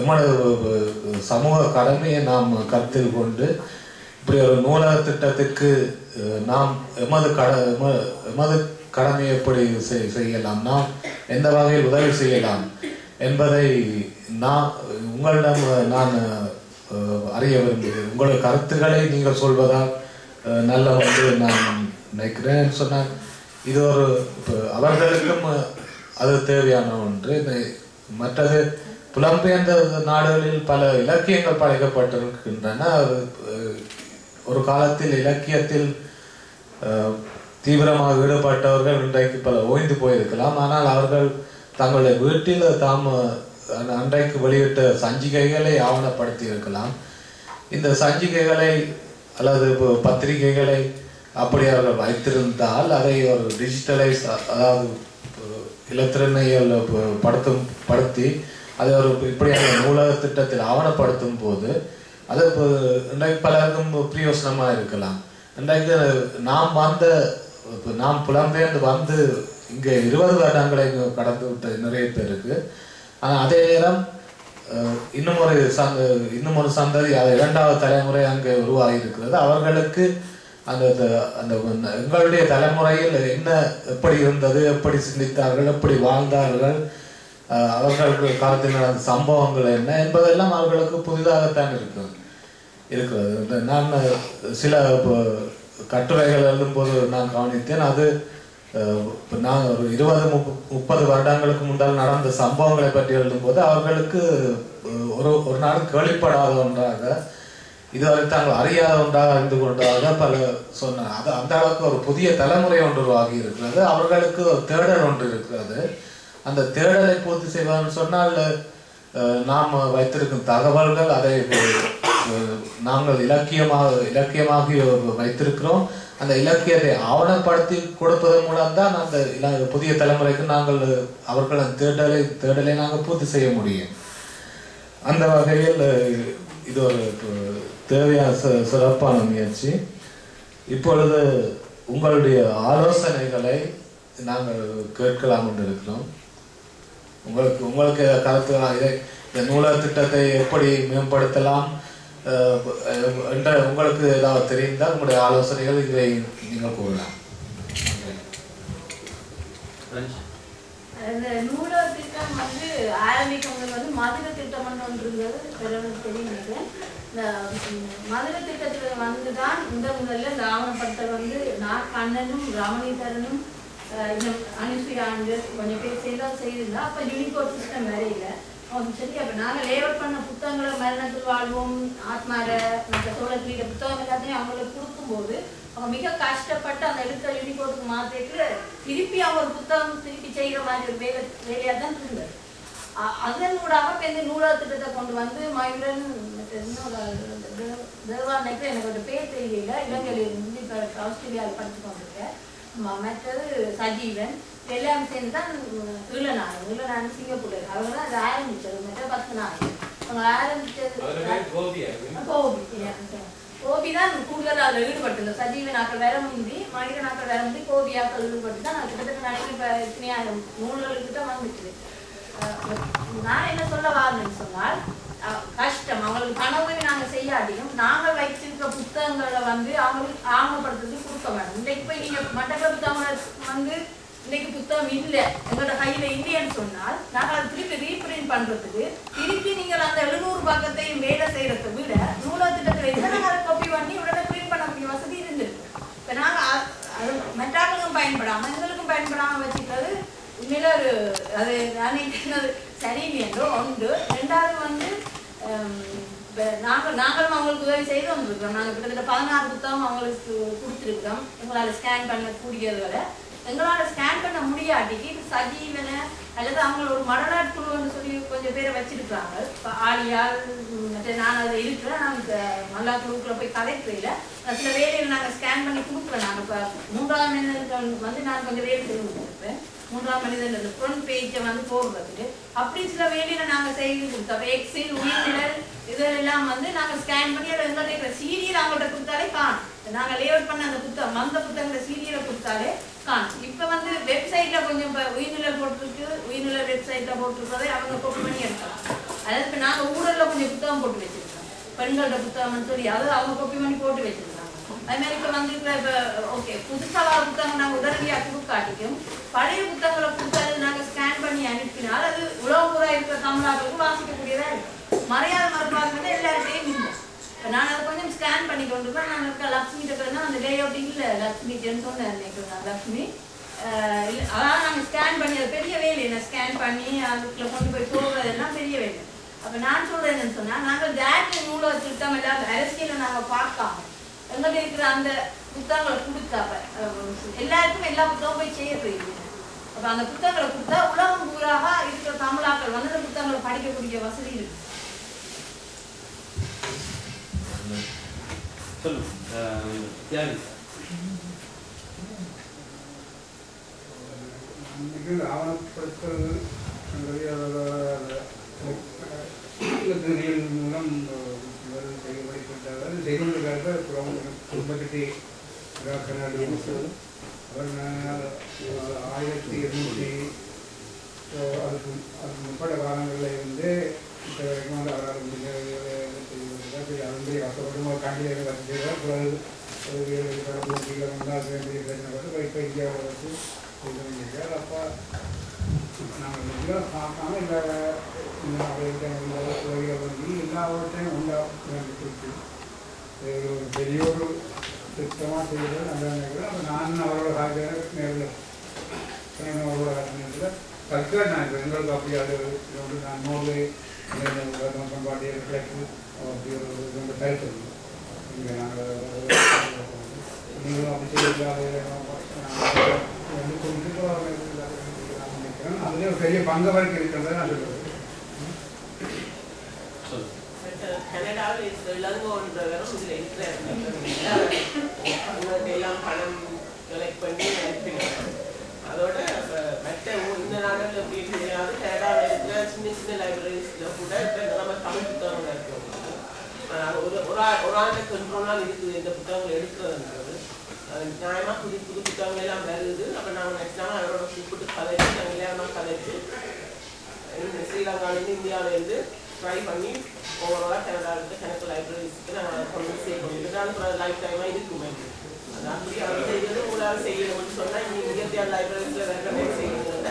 S2: சமூக கடமையை நாம் கருத்தில் கொண்டு இப்படி ஒரு நூலக திட்டத்திற்கு நாம் எமது கடமையை எப்படி செய்யலாம், நாம் எந்த வகையில் உதவி செய்யலாம் என்பதை உங்களிடம் நான் அறிய விரும்புகிறேன். உங்கள் கருத்துக்களை நீங்கள் சொல்வதால் நல்ல வந்து நான் நினைக்கிறேன் சொன்னால் இது அவர்களுக்கும் அது தேவையான ஒன்று. மற்றது புலம்பெயர்ந்த நாடுகளில் பல இலக்கியங்கள் படைக்கப்பட்டிருக்கின்றன. ஒரு காலத்தில் இலக்கியத்தில் தீவிரமாக ஈடுபட்டவர்கள் இன்றைக்கு பல ஓய்ந்து போயிருக்கலாம். ஆனால் அவர்கள் தங்களுடைய வீட்டில் அன்றைக்கு வெளியிட்ட சஞ்சிகைகளை ஆவணப்படுத்தி இருக்கலாம். இந்த சஞ்சிகைகளை அல்லது பத்திரிகைகளை அப்படி அவர்கள் வைத்திருந்தால் அதை ஒரு டிஜிட்டலைஸ், அதாவது இலத்திரனியல் படுத்தி அதை ஒரு இப்படியான நூலக திட்டத்தில் ஆவணப்படுத்தும் போது அது இன்றைக்கு பலருக்கும் பிரயோசனமாக இருக்கலாம். இன்றைக்கு நாம் புலம்பெயர்ந்து வந்து இங்கே 20 வருடங்களை கடந்து விட்ட நிறைய பேருக்கு. ஆனால் அதே நேரம் இன்னும் ஒரு சந்ததி, இரண்டாவது தலைமுறை அங்கே உருவாகி இருக்கிறது. அவர்களுக்கு அந்த எங்களுடைய தலைமுறையில் என்ன எப்படி இருந்தது, எப்படி சிந்தித்தார்கள், எப்படி வாழ்ந்தார்கள், அவர்களுக்கு காலத்தில் நடந்த சம்பவங்கள் என்ன என்பதெல்லாம் அவர்களுக்கு புதிதாகத்தான் இருக்கிறது. நான் சில கட்டுரைகள் எழுதும்போது நான் கவனித்தேன். அது நான் ஒரு 20-30 வருடங்களுக்கு முன்னால் நடந்த சம்பவங்களை பற்றி எழுதும்போது அவர்களுக்கு ஒரு நாள் கேள்விப்படாத ஒன்றாக, இதுவரை தாங்கள் அறியாத ஒன்றாக அறிந்து கொண்டதாக பல சொன்னார். அந்த அளவுக்கு ஒரு புதிய தலைமுறை ஒன்று உருவாகி இருக்கிறது. அவர்களுக்கு ஒரு தேடல் ஒன்று இருக்கிறது. அந்த தேடலை பூர்த்தி செய்வதுன்னு சொன்னால் நாம் வைத்திருக்கும் தகவல்கள் அதை நாங்கள் இலக்கியமாக வைத்திருக்கிறோம். அந்த இலக்கியத்தை ஆவணப்படுத்தி கொடுப்பதன் மூலம்தான் அந்த புதிய தலைமுறைக்கு நாங்கள் அவர்களின் தேடலை நாங்கள் பூர்த்தி செய்ய முடியும். அந்த வகையில் இது ஒரு தேவையான சிறப்பான முயற்சி. இப்பொழுது உங்களுடைய ஆலோசனைகளை நாங்கள் கேட்கலாம் என்று இருக்கிறோம். உங்களுக்கு கருத்துக்கலாம், இந்த நூலக திட்டத்தை எப்படி மேம்படுத்தலாம் என்ற உங்களுக்கு ஏதாவது தெரிந்தால் உங்களுடைய ஆலோசனைகள் இதை நீங்கள் கூறலாம்.
S3: இந்த நூலக திட்டம் வந்து ஆரம்பிக்கும் மதுரை திட்டம் ஒன்றுங்கிறது தெரியும் நினைக்கிறேன். இந்த மதுரை திட்டத்தில் வந்துதான் முதல்ல இந்த ஆவணப்படுத்தல் நான் கண்ணனும் ரமணீதரனும் அனுசுயாண்டு கொஞ்சம் பேர் செய்திருந்தா அப்போ யூனிகோட் சிஸ்டம் வேற இல்லை. சரி, அப்போ நாங்கள் லேஅவுட் பண்ண புத்தகங்களை மரணத்தில் வாழ்வோம், ஆத்மார, மற்ற சோழத்தில புத்தகம் எல்லாத்தையும் அவங்களுக்கு கொடுக்கும்போது அவங்க மிக கஷ்டப்பட்டு அந்த எடுத்த யூனிகோட்டுக்கு மாற்றிட்டு திருப்பி அவங்க ஒரு புத்தகம் திருப்பி செய்கிற மாதிரி ஒரு வேலையாக தான் இருந்தது. அதன் ஊடாக இப்போ இந்த நூலக திட்டத்தை கொண்டு வந்து மயூரன் தேவா நினைக்கிற எனக்கு ஒரு பேர் தெரியல, இலங்கையில் இருந்து இப்போ ஆஸ்திரேலியாவில் படித்து கொண்டிருக்கேன். மற்றது சஜீவன் எல்லாம் சேர்ந்து தான் ஈழநாடு சிங்கப்பூர் அவங்க தான் அது ஆரம்பிச்சது மற்ற 10 நாள் அவங்க ஆரம்பிச்சது கோபி தான் கூடுதல் அதில் ஈடுபட்டு சஜீவன் ஆக்கள் வேற முந்தி மனிதன் ஆக்கள் வேற முந்தி கோபி ஆக்கள் ஈடுபட்டு தான் நான் கிட்டத்தட்ட நினைக்கிறேன் இத்தனையாயிரம் நூல்களுக்கிட்ட வந்துச்சு. நான் என்ன சொல்ல வாரேன்னு சொன்னால் கஷ்டம் அவங்களுக்கு பண உதவி நாங்கள் செய்யாட்டியும் நாங்கள் வைத்திருக்க புத்தகங்களை வந்து அவங்களுக்கு ஆவணப்படுத்துறதுக்கு கொடுக்க வேணும். இன்றைக்கு போய் நீங்கள் மட்டக்களப்பு தமிழர் வந்து இன்னைக்கு புத்தகம் இல்லை எங்களோட கையில் இல்லைன்னு சொன்னால் நாங்கள் அதை திருப்பி ரீப்ரிண்ட் பண்ணுறதுக்கு திருப்பி நீங்கள் அந்த 700 பக்கத்தையும் வேலை செய்கிறத விட நூலகத்திட்டத்தில் எத்தனை நாள் காப்பி பண்ணி உடனே பிரிண்ட் பண்ணக்கூடிய வசதி இருந்திருக்கு. இப்போ நாங்கள் அது மற்றவர்களுக்கும் பயன்படாமல் எங்களுக்கும் பயன்படாமல் வச்சுக்கிறது உண்மையில ஒரு அது நினைக்கிறது சரியில்லையோ ஒன்று. ரெண்டாவது வந்து நாங்களும் அவங்களுக்கு உதவி செய்து வந்துருக்கிறோம். நாங்கள் கிட்டத்தட்ட 16 புத்தகம் அவங்களுக்கு கொடுத்துருக்கிறோம். எங்களால் ஸ்கேன் பண்ணக்கூடியது வரை எங்களால் ஸ்கேன் பண்ண முடியாட்டிக்கு சஜீவன அல்லது அவங்கள ஒரு மடநாட் குழுன்னு சொல்லி கொஞ்சம் பேரை வச்சிருக்கிறாங்க. இப்போ ஆலியால் மற்ற நான் அதை இருக்கிறேன். நாங்கள் நல்லா குழுக்குள்ள போய் கலெக்டரில் சில வேலையில் நாங்கள் ஸ்கேன் பண்ணி கொடுக்குறோம். நாங்கள் இப்போ 3ஆம் மனிதன் வந்து நான் கொஞ்சம் வேலை செய்து கொடுத்துருப்பேன். 3ஆம் மனிதன் ஃப்ரண்ட் பேஜை வந்து போடுறதுக்கு அப்படி சில வேலையில் நாங்கள் செய்து கொடுத்தோம். எக்ஸில் உயிரிழல் இதெல்லாம் வந்து நாங்கள் ஸ்கேன் பண்ணி அதை எங்கள்கிட்ட சீரியல் அவங்கள்ட்ட கொடுத்தாலே காணும். நாங்கள் லேஅவுட் பண்ண அந்த புத்தகம் அந்த புத்தகங்களை சீரியலை கொடுத்தாலே காணும். இப்போ வந்து வெப்சைட்டில் கொஞ்சம் இப்போ உயிர்நிலை போட்டிருக்கு. உயிர்நிலை வெப்சைட்டில் போட்டிருக்கிறதை அவங்க காப்பி பண்ணி எடுக்கலாம். அதாவது இப்போ நாங்கள் ஊழலில் கொஞ்சம் புத்தகம் போட்டு வச்சுருக்கோம். பெண்களோட புத்தகம்னு சொல்லி அது அவங்க காப்பி பண்ணி போட்டு வச்சுருக்காங்க. அதுமாதிரி இப்போ வந்து இப்போ ஓகே புதுசாக வர புத்தகம் நாங்கள் உடனடியாக கொடுக்காட்டிக்கும் பழைய புத்தகங்களை கொடுத்தாது நாங்கள் ஸ்கேன் பண்ணி அனுப்பினால் அது உலகம் பூரா இருக்கிற தமிழர்களுக்கு வாசிக்கக்கூடியதாக இருக்கும். மறையாத மறுபார்க்க எல்லார்ட்டையும் இல்லை. நான் அதை கொஞ்சம் ஸ்கேன் பண்ணி கொண்டு போய் நாங்கள் இருக்க லக்ஷ்மிகிட்ட போயிருந்தா அந்த லே அவுட் இல்லை லக்ஷ்மின்னு சொன்னேன் நினைக்கிறேன். லக்ஷ்மி அதாவது நாங்கள் ஸ்கேன் பண்ணி அது பெரிய வேலை என்ன ஸ்கேன் பண்ணி அதுக்குள்ள கொண்டு போய் போடுறதெல்லாம் பெரிய வேலை. அப்போ நான் சொல்கிறேன் என்னன்னு சொன்னால் நாங்கள் டேரக்ட் நூலை திட்டம் இல்லாத அரசியலை நாங்கள் பார்க்காம எங்கள்கிட்ட இருக்கிற அந்த புத்தகங்களை கொடுத்தாப்ப எல்லாருக்கும் எல்லா புத்தகம் போய் செய்ய போயிருக்கீங்க. அப்போ அந்த புத்தகங்களை கொடுத்தா உலகம் பூராக இருக்கிற தமிழாக்கள் வந்து அந்த புத்தகங்களை படிக்கக்கூடிய வசதி இருக்கு.
S4: ஆவணப்படுத்துறது மூலம் செய்வதற்காக குடும்பத்தை அவர் 1800 அதுக்கு முற்பட்ட காலங்களில் வந்து இப்போ வரைக்கும் வந்து அவரால் முடிஞ்ச அதன்படி கஷ்டப்பட்டு கண்டிப்பாக வசதியாக போட்டியில் வந்து அது வேண்டிய பிரச்சனை பார்த்து இப்போ இந்தியாவில் வச்சு இது பண்ணியிருக்காரு. அப்போ நாங்கள் இந்தியா பார்க்காம இல்லை உதவிகள் வந்து எல்லாவற்றையும் உண்டாச்சு ஒரு பெரிய ஒரு திட்டமாக செய்கிறது நல்லா நினைக்கிறேன். அப்போ நான் அவரோட காலத்தில் நேரில் அவரோட நேரத்தில் கற்காட் நான் இப்போ எங்களுக்கு அப்படி அது வந்து நான் நோர்வே பண்பாட்டிய கிழக்கு அப்படி ஒரு ரொம்ப கருத்து இங்கே நாங்கள் நீங்களும் அப்படி செய்யலாம் வந்து குறிப்பிட்டு நினைக்கிறேன். அதுலேயே ஒரு பெரிய பங்கவருக்கு இருக்கிறத நான் சொல்லுவேன்.
S5: கனடாவில் இளங்கோன்றவரும் இதில் எல்லாம் பணம் கலெக்ட் பண்ணி அனுப்பினாங்க. அதோட மற்ற இந்த நாடுகள் எப்படி தெரியாது கனடாவில் இருக்கிற சின்ன சின்ன லைப்ரரிஸில் கூட இப்போ நம்ம தமிழ் புத்தகங்கள் இருக்கிறோம். ஒரு ஆண்டு கண்ட்ரோலாக இருக்குது இந்த புத்தகங்கள் எடுக்கிறதுன்றது நியாயமாக புது புது புத்தகங்கள் எல்லாம் வருது. அப்போ நாங்கள் நெக்ஸ்ட் நாள் அவரோட கூப்பிட்டு கதைச்சு நாங்கள் எல்லாருமா கதைச்சு ஸ்ரீலங்காவிலேருந்து இந்தியாவிலேருந்து ட்ரை பண்ணி ஓவராலாக கனடாவில் கணக்கு லைப்ரரிஸ்க்கு நாங்கள் கொண்டு சேர்க்கணும். அது லைஃப் டைமாக இருக்குமே அது அப்படி அவர் செய்கிறது உங்களால் செய்யணும்னு சொன்னால் இங்கே இயற்கையான லைப்ரரிஸில் ரெக்கமெண்ட் செய்யணும்னா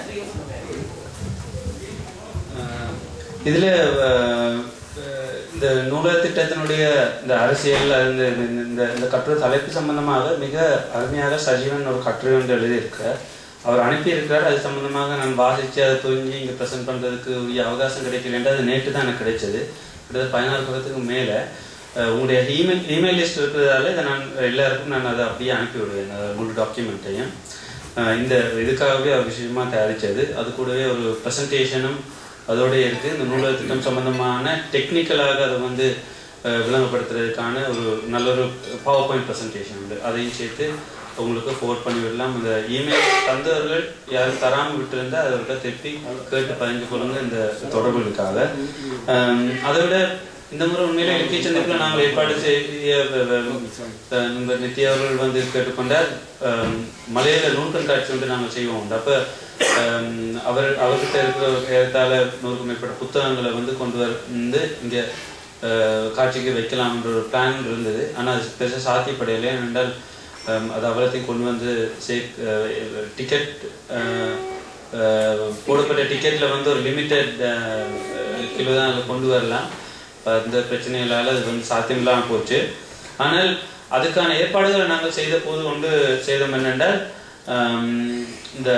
S1: இதில் இந்த நூலக திட்டத்தினுடைய இந்த அரசியல் இந்த கட்டுரை தலைப்பு சம்பந்தமாக மிக அருமையாக சஜீவன் ஒரு கட்டுரை ஒன்று எழுதியிருக்கார். அவர் அனுப்பியிருக்கிறார். அது சம்பந்தமாக நான் வாசித்து அதை துவங்கி இங்கே ப்ரெசென்ட் பண்ணுறதுக்கு உரிய அவகாசம் கிடைக்கலன்ட்டு அது நேற்று தான் எனக்கு கிடைச்சது. கிட்டத்தட்ட 16 பக்கத்துக்கு மேலே உங்களுடைய இமெயில் லிஸ்ட் இருக்கிறதால இதை நான் எல்லாருக்கும் நான் அதை அப்படியே அனுப்பி விடுவேன் முழு டாக்குமெண்ட்டையும். இந்த இதுக்காகவே ஒரு விஷயமாக தயாரித்தது. அது கூடவே ஒரு ப்ரெசன்டேஷனும் அதோடய இருக்குது. இந்த நூலக திட்டம் சம்பந்தமான டெக்னிக்கலாக அதை வந்து விளங்கப்படுத்துறதுக்கான ஒரு நல்ல ஒரு பவர் பாயிண்ட் ப்ரெசன்டேஷன் உண்டு. அதையும் சேர்த்து உங்களுக்கு ஃபோர்வர்ட் பண்ணி விடலாம். இந்த இமெயில் தந்தவர்கள் யாரும் தராமல் விட்டுருந்தால் அதை விட திருப்பி கேட்டு பதிஞ்சு கொள்ளுங்க இந்த தொடர்புகளுக்காக. அதை விட இந்த முறை உண்மையில இலக்கிய சந்திப்பில் நாங்கள் ஏற்பாடு செய்ய நண்பர் நித்யா அவர்கள் வந்து கேட்டுக்கொண்டார். மலையில நூல் கண்காட்சி வந்து நாங்கள் செய்வோம். அப்போ அவர்கிட்ட இருக்கிற ஏறத்தாழ 100க்கும் மேற்பட்ட புத்தகங்களை வந்து கொண்டு வந்து இங்கே காட்சிக்கு வைக்கலாம்ன்ற ஒரு பிளான் இருந்தது. ஆனால் அது பெருசாக சாத்தியப்படையில்லை. ஏனென்றால் அது அவ்வளோத்தையும் கொண்டு வந்து டிக்கெட் போடப்பட்ட டிக்கெட்டில் வந்து ஒரு லிமிட்டட் கிலோ தான் அதில் கொண்டு வரலாம். அந்த பிரச்சனைகளால் அது வந்து சாத்தியமில்லாமல் போச்சு. ஆனால் அதுக்கான ஏற்பாடுகளை நாங்கள் செய்த போது கொண்டு செய்தோம் என்னென்றால், இந்த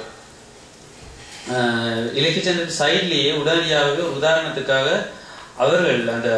S1: இலக்கிய சந்திர சைட்லேயே உடனடியாக உதாரணத்துக்காக அவர்கள் அந்த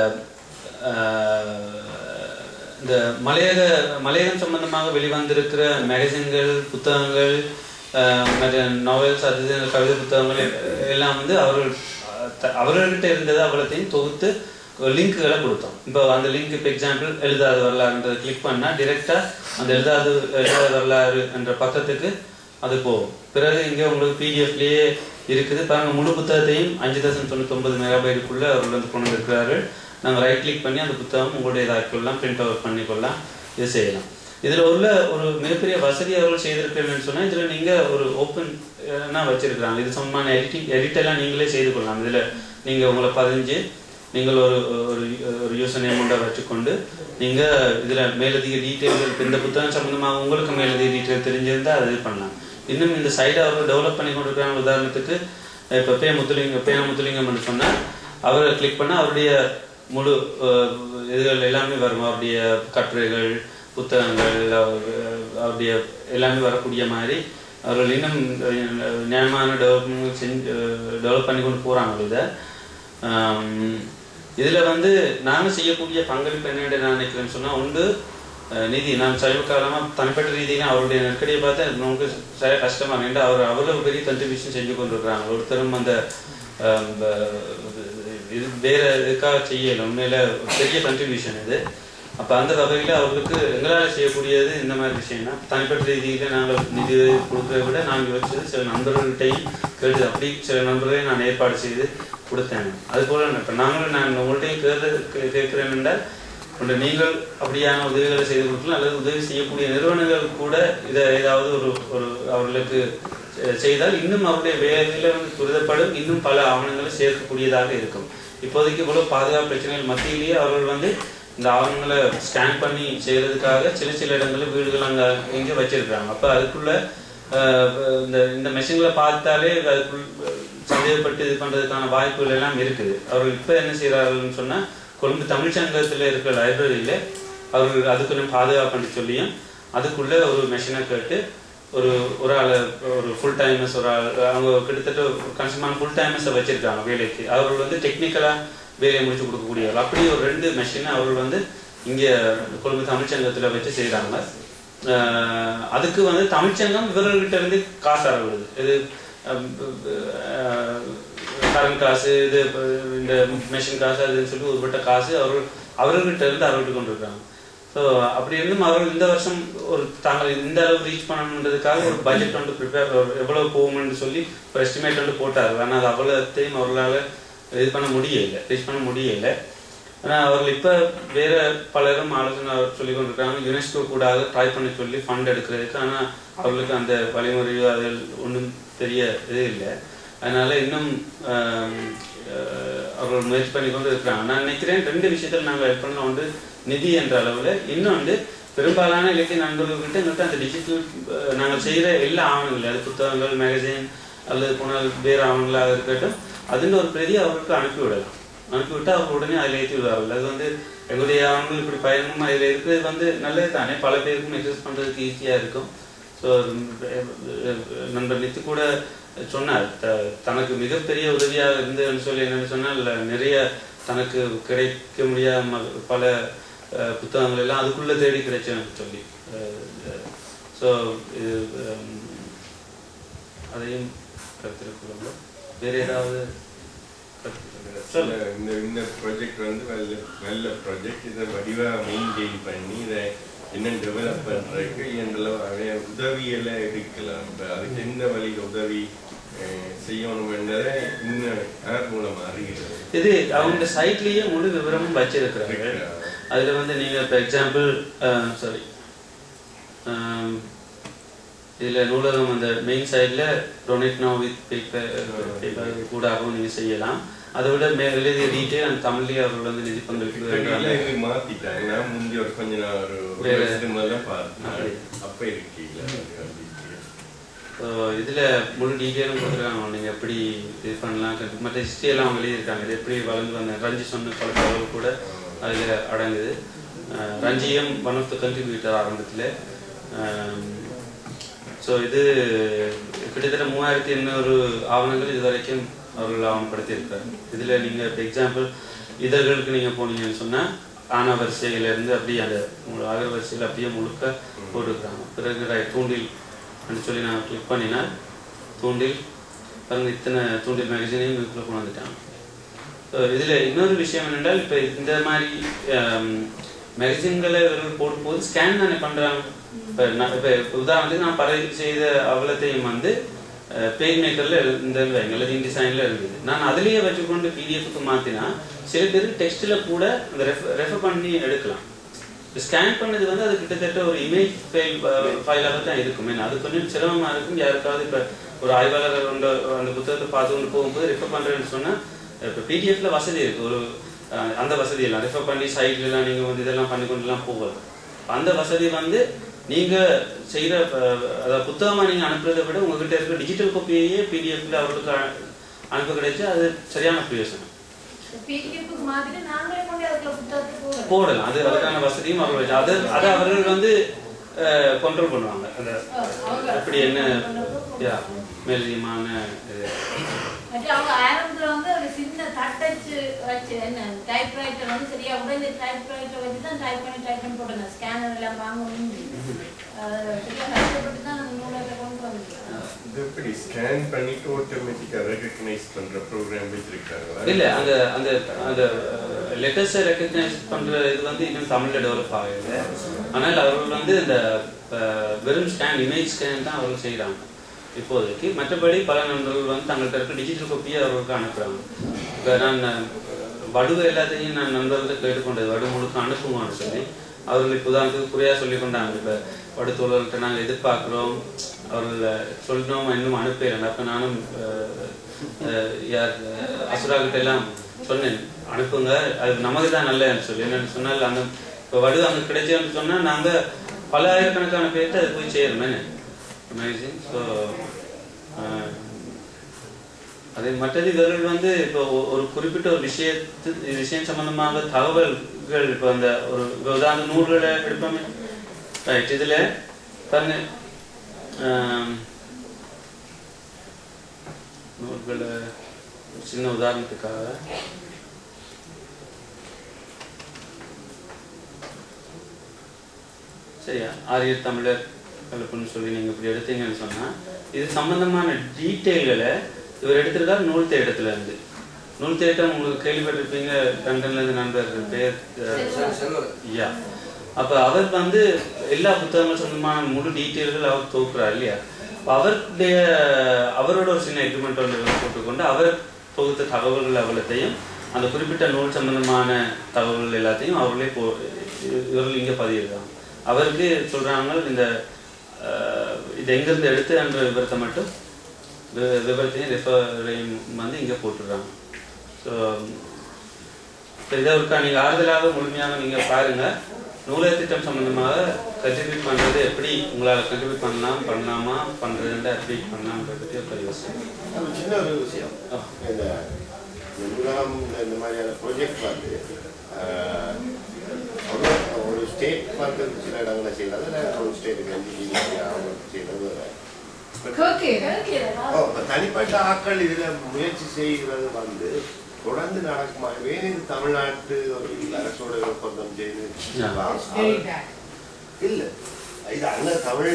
S1: இந்த மலையகம் சம்பந்தமாக வெளிவந்திருக்கிற மேகசின்கள், புத்தகங்கள், மற்ற நாவல்ஸ், அது கவிதை புத்தகங்கள் எல்லாம் வந்து அவர்கள்கிட்ட இருந்தது அவ்வளோத்தையும் தொகுத்து லிங்க்குகளை கொடுத்தோம். இப்போ அந்த லிங்க் இப்போ எக்ஸாம்பிள் எழுதாத வரலாறுன்றதை கிளிக் பண்ணால் டிரெக்டாக அந்த எழுதாத வரலாறு என்ற பக்கத்துக்கு அது போகும். பிறகு இங்கே உங்களுக்கு பிடிஎஃப்லேயே இருக்குது பாருங்கள். முழு புத்தகத்தையும் 5.99 மெகாபைட்டுக்குள்ளே அவர்கள் வந்து கொண்டு இருக்கிறார்கள். நாங்கள் ரைட் கிளிக் பண்ணி அந்த புத்தகம் உங்களுடைய இதாக்கிக்கொள்ளலாம், பிரிண்ட் அவுட் பண்ணிக்கொள்ளலாம், இது செய்யலாம். இதில் உள்ள ஒரு மிகப்பெரிய வசதி அவர்கள் செய்திருக்கிறேன்னு சொன்னால், இதில் நீங்கள் ஒரு ஓப்பனாக வச்சுருக்கிறாங்க. இது சம்பந்தமான எடிட்டெல்லாம் நீங்களே செய்து கொள்ளலாம். இதில் நீங்கள் உங்களை பதிஞ்சு நீங்கள் ஒரு யூசர் நேம் ஒன்றை வச்சுக்கொண்டு நீங்கள் இதில் மேலதிக டீட்டெயில்கள், இந்த புத்தகம் சம்மந்தமாக உங்களுக்கு மேலதிக டீட்டெயில் தெரிஞ்சிருந்தால் அது இது பண்ணலாம். இன்னும் இந்த சைடை அவர்கள் டெவலப் பண்ணி கொண்டிருக்கிறாங்க. உதாரணத்துக்கு இப்போ பேனா முத்துலிங்கம் சொன்னால் அவரை கிளிக் பண்ணால் அவருடைய முழு இதுகள் எல்லாமே வரும். அவருடைய கட்டுரைகள், புத்தகங்கள், அவருடைய எல்லாமே வரக்கூடிய மாதிரி அவர்கள் இன்னும் நியாயமான டெவலப் பண்ணி கொண்டு போகிறாங்க. இதில் வந்து நாங்கள் செய்யக்கூடிய பங்களிப்பு என்னென்னு நான் நினைக்கிறேன்னு சொன்னால், ஒன்று நிதி. நான் சமீப காலமாக தனிப்பட்ட ரீதியில் அவருடைய நெருக்கடியை பார்த்தா நமக்கு சரியாக கஷ்டமாக நின்று அவ்வளோ பெரிய கண்ட்ரிபியூஷன் செஞ்சு கொண்டு இருக்கிறாங்க. ஒருத்தரும் அந்த இது வேறு இதுக்காக செய்யலை. உண்மையில் பெரிய கண்ட்ரிபியூஷன் இது. அப்போ அந்த வகையில் அவர்களுக்கு எங்களால் செய்யக்கூடியது இந்த மாதிரி விஷயம்னா, தனிப்பட்ட ரீதியில் நாங்கள் நிதி கொடுக்குறத விட நாங்கள் வச்சது சில நண்பர்கள்ட்டையும் கேட்டு அப்படி சில நண்பர்களையும் நான் ஏற்பாடு செய்து கொடுத்தேன். அதுபோல் இப்போ நான் உங்கள்கிட்டையும் கேட்குறேன் என்றால், ஒன்று நீங்கள் அப்படியான உதவிகளை செய்து கொடுக்கலாம், அல்லது உதவி செய்யக்கூடிய நிறுவனங்கள் கூட இதை ஏதாவது ஒரு அவர்களுக்கு செய்தால் இன்னும் அவருடைய வேலையில் வந்து துரிதப்படும், இன்னும் பல ஆவணங்களை சேர்க்கக்கூடியதாக இருக்கும். இப்போதைக்கு இவ்வளோ பாதுகாப்பு பிரச்சனைகள் மத்தியிலேயே அவர்கள் வந்து இந்த ஆவணங்களை ஸ்கேன் பண்ணி செய்கிறதுக்காக சில இடங்களில் வீடுகள் அங்கே இங்கே வச்சிருக்கிறாங்க. அப்போ அதுக்குள்ள இந்த மெஷின்களை பார்த்தாலே அதுக்குள் சந்தேகப்பட்டு இது பண்ணுறதுக்கான வாய்ப்புகள் எல்லாம் இருக்குது. அவர்கள் இப்போ என்ன செய்கிறார்கள்னு சொன்னால், கொழும்பு தமிழ்ச்சங்கத்தில் இருக்கிற லைப்ரரியில் அவர்கள் அதுக்குன்னு பாதுகாப்புன்னு சொல்லியும் அதுக்குள்ளே ஒரு மெஷினை கேட்டு ஒரு ஆள் ஒரு ஃபுல் டைமர்ஸ் ஒரு ஆள் அவங்க கிட்டத்தட்ட கன்சமான ஃபுல் டைமர்ஸை வச்சுருக்காங்க வேலைக்கு. அவர்கள் வந்து டெக்னிக்கலாக வேலையை முடிச்சு கொடுக்கக்கூடியவர்கள். அப்படி ஒரு 2 மெஷினை அவர்கள் வந்து இங்கே கொழும்பு தமிழ்ச்சங்கத்தில் வச்சு செய்கிறாங்க. அதுக்கு வந்து தமிழ்ச்சங்கம் இவர்கள்கிட்ட இருந்து காசு அறவிடுது. இது கரண்ட் காசு, இது இந்த மெஷின் காசு, அதுன்னு சொல்லி ஒருபட்ட காசு அவர்கள்கிட்ட இருந்து அறவிட்டு கொண்டு இருக்காங்க. ஸோ அப்படி இருந்தும் அவர்கள் இந்த வருஷம் தாங்கள் இந்த அளவு ரீச் பண்ணணுன்றதுக்காக ஒரு பட்ஜெட் வந்து ப்ரிப்பேர் எவ்வளோ போகும்னு சொல்லி ஒரு எஸ்டிமேட் வந்து போட்டார்கள். ஆனால் அது அவ்வளோத்தையும் அவர்களால் ரீச் பண்ண முடியலை. ஆனால் அவர்கள் இப்போ வேறு பலரும் ஆலோசனை சொல்லி கொண்டிருக்காங்க, யுனெஸ்கோ கூட ட்ரை பண்ணி சொல்லி ஃபண்ட் எடுக்கிறதுக்கு. ஆனால் அவர்களுக்கு அந்த வழிமுறையோ அதில் ஒன்றும் பெரிய இது இல்லை. அதனால் இன்னும் அவர்கள் முயற்சி பண்ணி கொண்டு இருக்கிறாங்க. நான் நினைக்கிறேன் 2 விஷயத்தில் நாங்கள் ஹெல்ப் பண்ணலாம். ஒன்று நிதி என்ற அளவில், இன்னொன்று பெரும்பாலான இலக்கிய நண்பர்கள்கிட்ட எங்கள்கிட்ட அந்த டிஜிட்டல் நாங்கள் செய்கிற எல்லா ஆவணங்கள், அது புத்தகங்கள், மேகசின் அல்லது போனால் வேறு ஆவணங்களாக இருக்கட்டும், அதுன்னு ஒரு பெரிய அவர்களுக்கு அனுப்பிவிட்டால் அவங்க உடனே அதில் ஏற்றி விடுவார்கள். அது வந்து எங்களுடைய ஆவணங்கள் இப்படி பயணமும் அதில் இருக்கிறது வந்து நல்லது தானே, பல பேருக்கும் எக்ஸஸ் பண்ணுறதுக்கு ஈஸியாக இருக்கும். ஸோ நண்பர் நித்து கூட சொன்னார், தனக்கு மிகப்பெரிய உதவியாக இருந்ததுன்னு சொல்லி என்னென்னு சொன்னால், நிறைய தனக்கு கிடைக்க முடியாத பல புத்தகங்கள் எல்லாம் அதுக்குள்ளே தேடி கிடைச்சேன்னு சொல்லி. ஸோ இது அதையும் கருத்தில் கொள்ளுங்கள். வேறு ஏதாவது
S6: இந்த ப்ராஜெக்ட் வந்து நல்ல ப்ராஜெக்ட். இதை வடிவாக மெயின்டைன் பண்ணி இதை இன்னும் டெவலப் பண்ணுறதுக்கு எங்களோட உதவியெல்லாம் எடுக்கலாம். இப்போ அதுக்கு எந்த வழியில் உதவி செய்யணும் என்றதை இன்னும் யார் மூலம் அறிகிறது.
S1: இது அவங்க சைட்லேயே முழு விவரமும் வச்சிருக்கிறாங்க. அதில் வந்து நீங்கள் இப்போ எக்ஸாம்பிள் இதில் நூலகம் அந்த மெயின் சைடில் டொனேட் நவ் வித் பேப்பர் கூடாகவும் நீங்கள் செய்யலாம். அதை விட எழுதிய டீட்டெயில் அந்த தமிழ்லேயே அவர்கள் வந்து நிதி பங்களிப்பு
S6: மாற்றிட்டாங்க. நான் முந்தி ஒரு கொஞ்ச நாள் ஒரு பார்த்தேன். அப்போ இருக்கீங்களா
S1: இதில் முழு டீட்டெயிலும் கொடுத்துருக்காங்க. நீங்கள் எப்படி இது பண்ணலாம், மற்ற ஹிஸ்ட்ரியெல்லாம் அவங்க எழுதியிருக்காங்க. இது எப்படி வளர்ந்து வந்த ரஞ்சி சொன்ன பல தகவல் கூட அதில் அடங்குது. ரஞ்சியம் ஒன் ஆஃப் த கண்ட்ரிபியூட்டர் ஆரம்பத்தில். ஸோ இது கிட்டத்தட்ட 3800 ஆவணங்கள் இது வரைக்கும் அவர்கள் ஆவணப்படுத்தியிருக்காரு. இதில் நீங்கள் இப்போ எக்ஸாம்பிள் இதழ்களுக்கு நீங்கள் போனீங்கன்னு சொன்னால் ஆன வரிசையிலேருந்து அப்படியே அந்த அகர வரிசையில் அப்படியே முழுக்க போட்டுருக்குறாங்க. பிறகு தூண்டில் சொல்லி நான் கிளிக் பண்ணினா தூண்டில் பாருங்கள், இத்தனை தூண்டில் மேகசினையும் இதுக்குள்ளே கொண்டு வந்துட்டாங்க. இதில் இன்னொரு விஷயம் என்னென்றால், இப்போ இந்த மாதிரி மேகசின்களை இவர்கள் போடும்போது ஸ்கேன் தானே பண்ணுறாங்க. இப்போ உதாரணத்துக்கு நான் பறவை செய்த அவ்வளத்தையும் வந்து பேஜ் மேக்கரில் இந்த வைங்களது இன்டிசைனில் இருந்தது. நான் அதிலேயே வச்சுக்கொண்டு பிடிஎஃப்க்கு மாற்றினா சில பேர் டெக்ஸ்ட்டில் கூட அந்த ரெஃபர் பண்ணி எடுக்கலாம். ஸ்கேன் பண்ணது வந்து அது கிட்டத்தட்ட ஒரு இமேஜ் ஃபைலாக தான் இருக்கும். ஏன்னா அது கொஞ்சம் சிரமமாக இருக்கும். யாருக்காவது இப்போ ஒரு ஆய்வாளர் அந்த புத்தகத்தை பார்த்து கொண்டு போகும்போது ரெஃபர் பண்ணுறேன்னு சொன்னால் இப்போ பிடிஎஃப்ல வசதி இருக்குது. ஒரு அந்த வசதியெல்லாம் ரெஃபர் பண்ணி சைட்லலாம் நீங்கள் வந்து இதெல்லாம் பண்ணி கொண்டுலாம் போகலாம். அந்த வசதி வந்து நீங்கள் செய்கிற அதாவது புத்தகமாக நீங்கள் அனுப்புறதை விட உங்கள்கிட்ட இருக்கிற டிஜிட்டல் காப்பியையே பிடிஎஃப்ல அவர்களுக்கு அனுப்ப கிடைச்சி அது சரியான பிரயோசனம். போடலாம். அது அதுக்கான வசதியும் அவர்கள் அதை அவர்கள் வந்து கண்ட்ரோல் பண்ணுவாங்க. அந்த எப்படி என்ன மேலதிகமான
S3: அவங்க ஆரம்பத்தில் வந்து ஒரு சின்ன தட்டச்சு வச்சு என்ன டைப்ரைட்டர் வந்து சரியா உடனே டைப்ரைட்டர் வச்சு தான் டைப் பண்ணி போட்டுங்க. ஸ்கேனர் எல்லாம் வாங்கணும் சரியா கஷ்டப்பட்டு தான் நம்ம நூலகத்தை கொண்டு வந்துருக்கோம்.
S6: இது எப்படி ஸ்கேன் பண்ணிட்டு ஆட்டோமேட்டிக்காக ரெகக்னைஸ் பண்ணுற ப்ரோக்ராம் வச்சிருக்காங்களா?
S1: இல்லை, அந்த அந்த அந்த லெட்டர்ஸை ரெகக்னைஸ் பண்ணுற இது வந்து இன்னும் தமிழில் டெவலப் ஆகலை. ஆனால் அவர்கள் வந்து இந்த வெறும் ஸ்கேன் இமேஜ் ஸ்கேன் தான் அவர்கள் செய்கிறாங்க இப்போதைக்கு. மற்றபடி பல நண்பர்கள் வந்து தங்கள்கிட்ட இருக்க டிஜிட்டல் காப்பியை அவர்களுக்கு அனுப்புகிறாங்க. இப்போ நான் வடுவை எல்லாத்தையும் நான் நண்பர்கள்ட்ட கேட்டுக்கொண்டது வடு முழுக்க அனுப்புங்கன்னு சொல்லி அவர்கள் இப்போ உதாரணத்துக்கு குறையாக சொல்லி கொண்டாங்க. இப்போ வடுத்தோழர்கிட்ட நாங்கள் எதிர்பார்க்குறோம், அவர்கள் சொல்லணும் இன்னும் அனுப்பிடுறேன். அப்போ நானும் யார் அசுராக்கிட்ட எல்லாம் சொன்னேன், அனுப்புங்க, அது நமக்கு தான் நல்லதுன்னு சொல்லி. என்னென்னு சொன்னால் அந்த இப்போ வடு அங்கே கிடைச்சேன்னு சொன்னால் நாங்கள் பல ஆயிரக்கணக்கான பேர்த்து அது போய் செய்யணுமே. அமேசிங். ஸோ அதே மற்றது இவர்கள் வந்து இப்போ ஒரு குறிப்பிட்ட ஒரு விஷயம் சம்பந்தமாக தகவல்கள் இப்போ அந்த ஒரு உதாரண நூல்களை எடுப்போமே. ரைட், இதில் பாருங்க நூல்களை சின்ன உதாரணத்துக்காக சரியா ஆரியர் தமிழர் கலப்புன்னு சொல்லி நீங்கள் இப்படி எடுத்தீங்கன்னு சொன்னால் இது சம்பந்தமான டீட்டெயில்களை இவர் எடுத்திருக்காரு நூல் தேட்டத்துல இருந்து. நூல் தேட்டம் உங்களுக்கு கேள்விப்பட்டிருப்பீங்க, லண்டன்லேருந்து நண்பர்கள் பேர் யா. அப்போ அவர் வந்து எல்லா புத்தகங்கள் சொந்தமான முழு டீட்டெயில்கள் அவர் தொகுக்கிறார் இல்லையா. அவரோட ஒரு சின்ன எக்ரிமெண்ட் ஒன்று போட்டுக்கொண்டு அவர் தொகுத்த தகவல்கள் அவ்வளத்தையும் அந்த குறிப்பிட்ட நூல் சம்பந்தமான தகவல்கள் எல்லாத்தையும் அவர்களே இவர்கள் இங்கே பதிவிடுறாங்க. அவருக்கு சொல்கிறாங்க இந்த இது எங்கேருந்து எடுத்து என்ற விவரத்தை மட்டும் விவரத்தையும் ரெஃபரையும் வந்து இங்கே போட்டுடுறாங்க. ஸோ இதை இருக்கா நீங்கள் ஆறுதலாக முழுமையாக நீங்கள் பாருங்கள். நூலக திட்டம் சம்பந்தமாக கண்ட்ரிபியூட் பண்ணுறது எப்படி உங்களால் கண்ட்ரிபியூட் பண்ணலாமா பண்ணுறதுன்ற எப்படி பண்ணலாம்ன்றத பற்றி ஒரு யோசனை.
S7: சின்ன ஒரு விஷயம், இந்த நூலகம் இந்த மாதிரியான ப்ராஜெக்ட் வந்து ஒரு ஸ்டேட் வந்து சில இடங்களை செய்யலாம், ஒரு ஸ்டேட்டுக்கு வந்து செய்யறது. தனிப்பட்ட ஆட்கள் இதில் முயற்சி செய்கிறது வந்து தொடர்ந்து நடக்குமா? வேறு தமிழ்நாட்டு ஒரு அரசோட ஒப்பந்தம் செய்து இல்லை, இது அங்க தமிழ்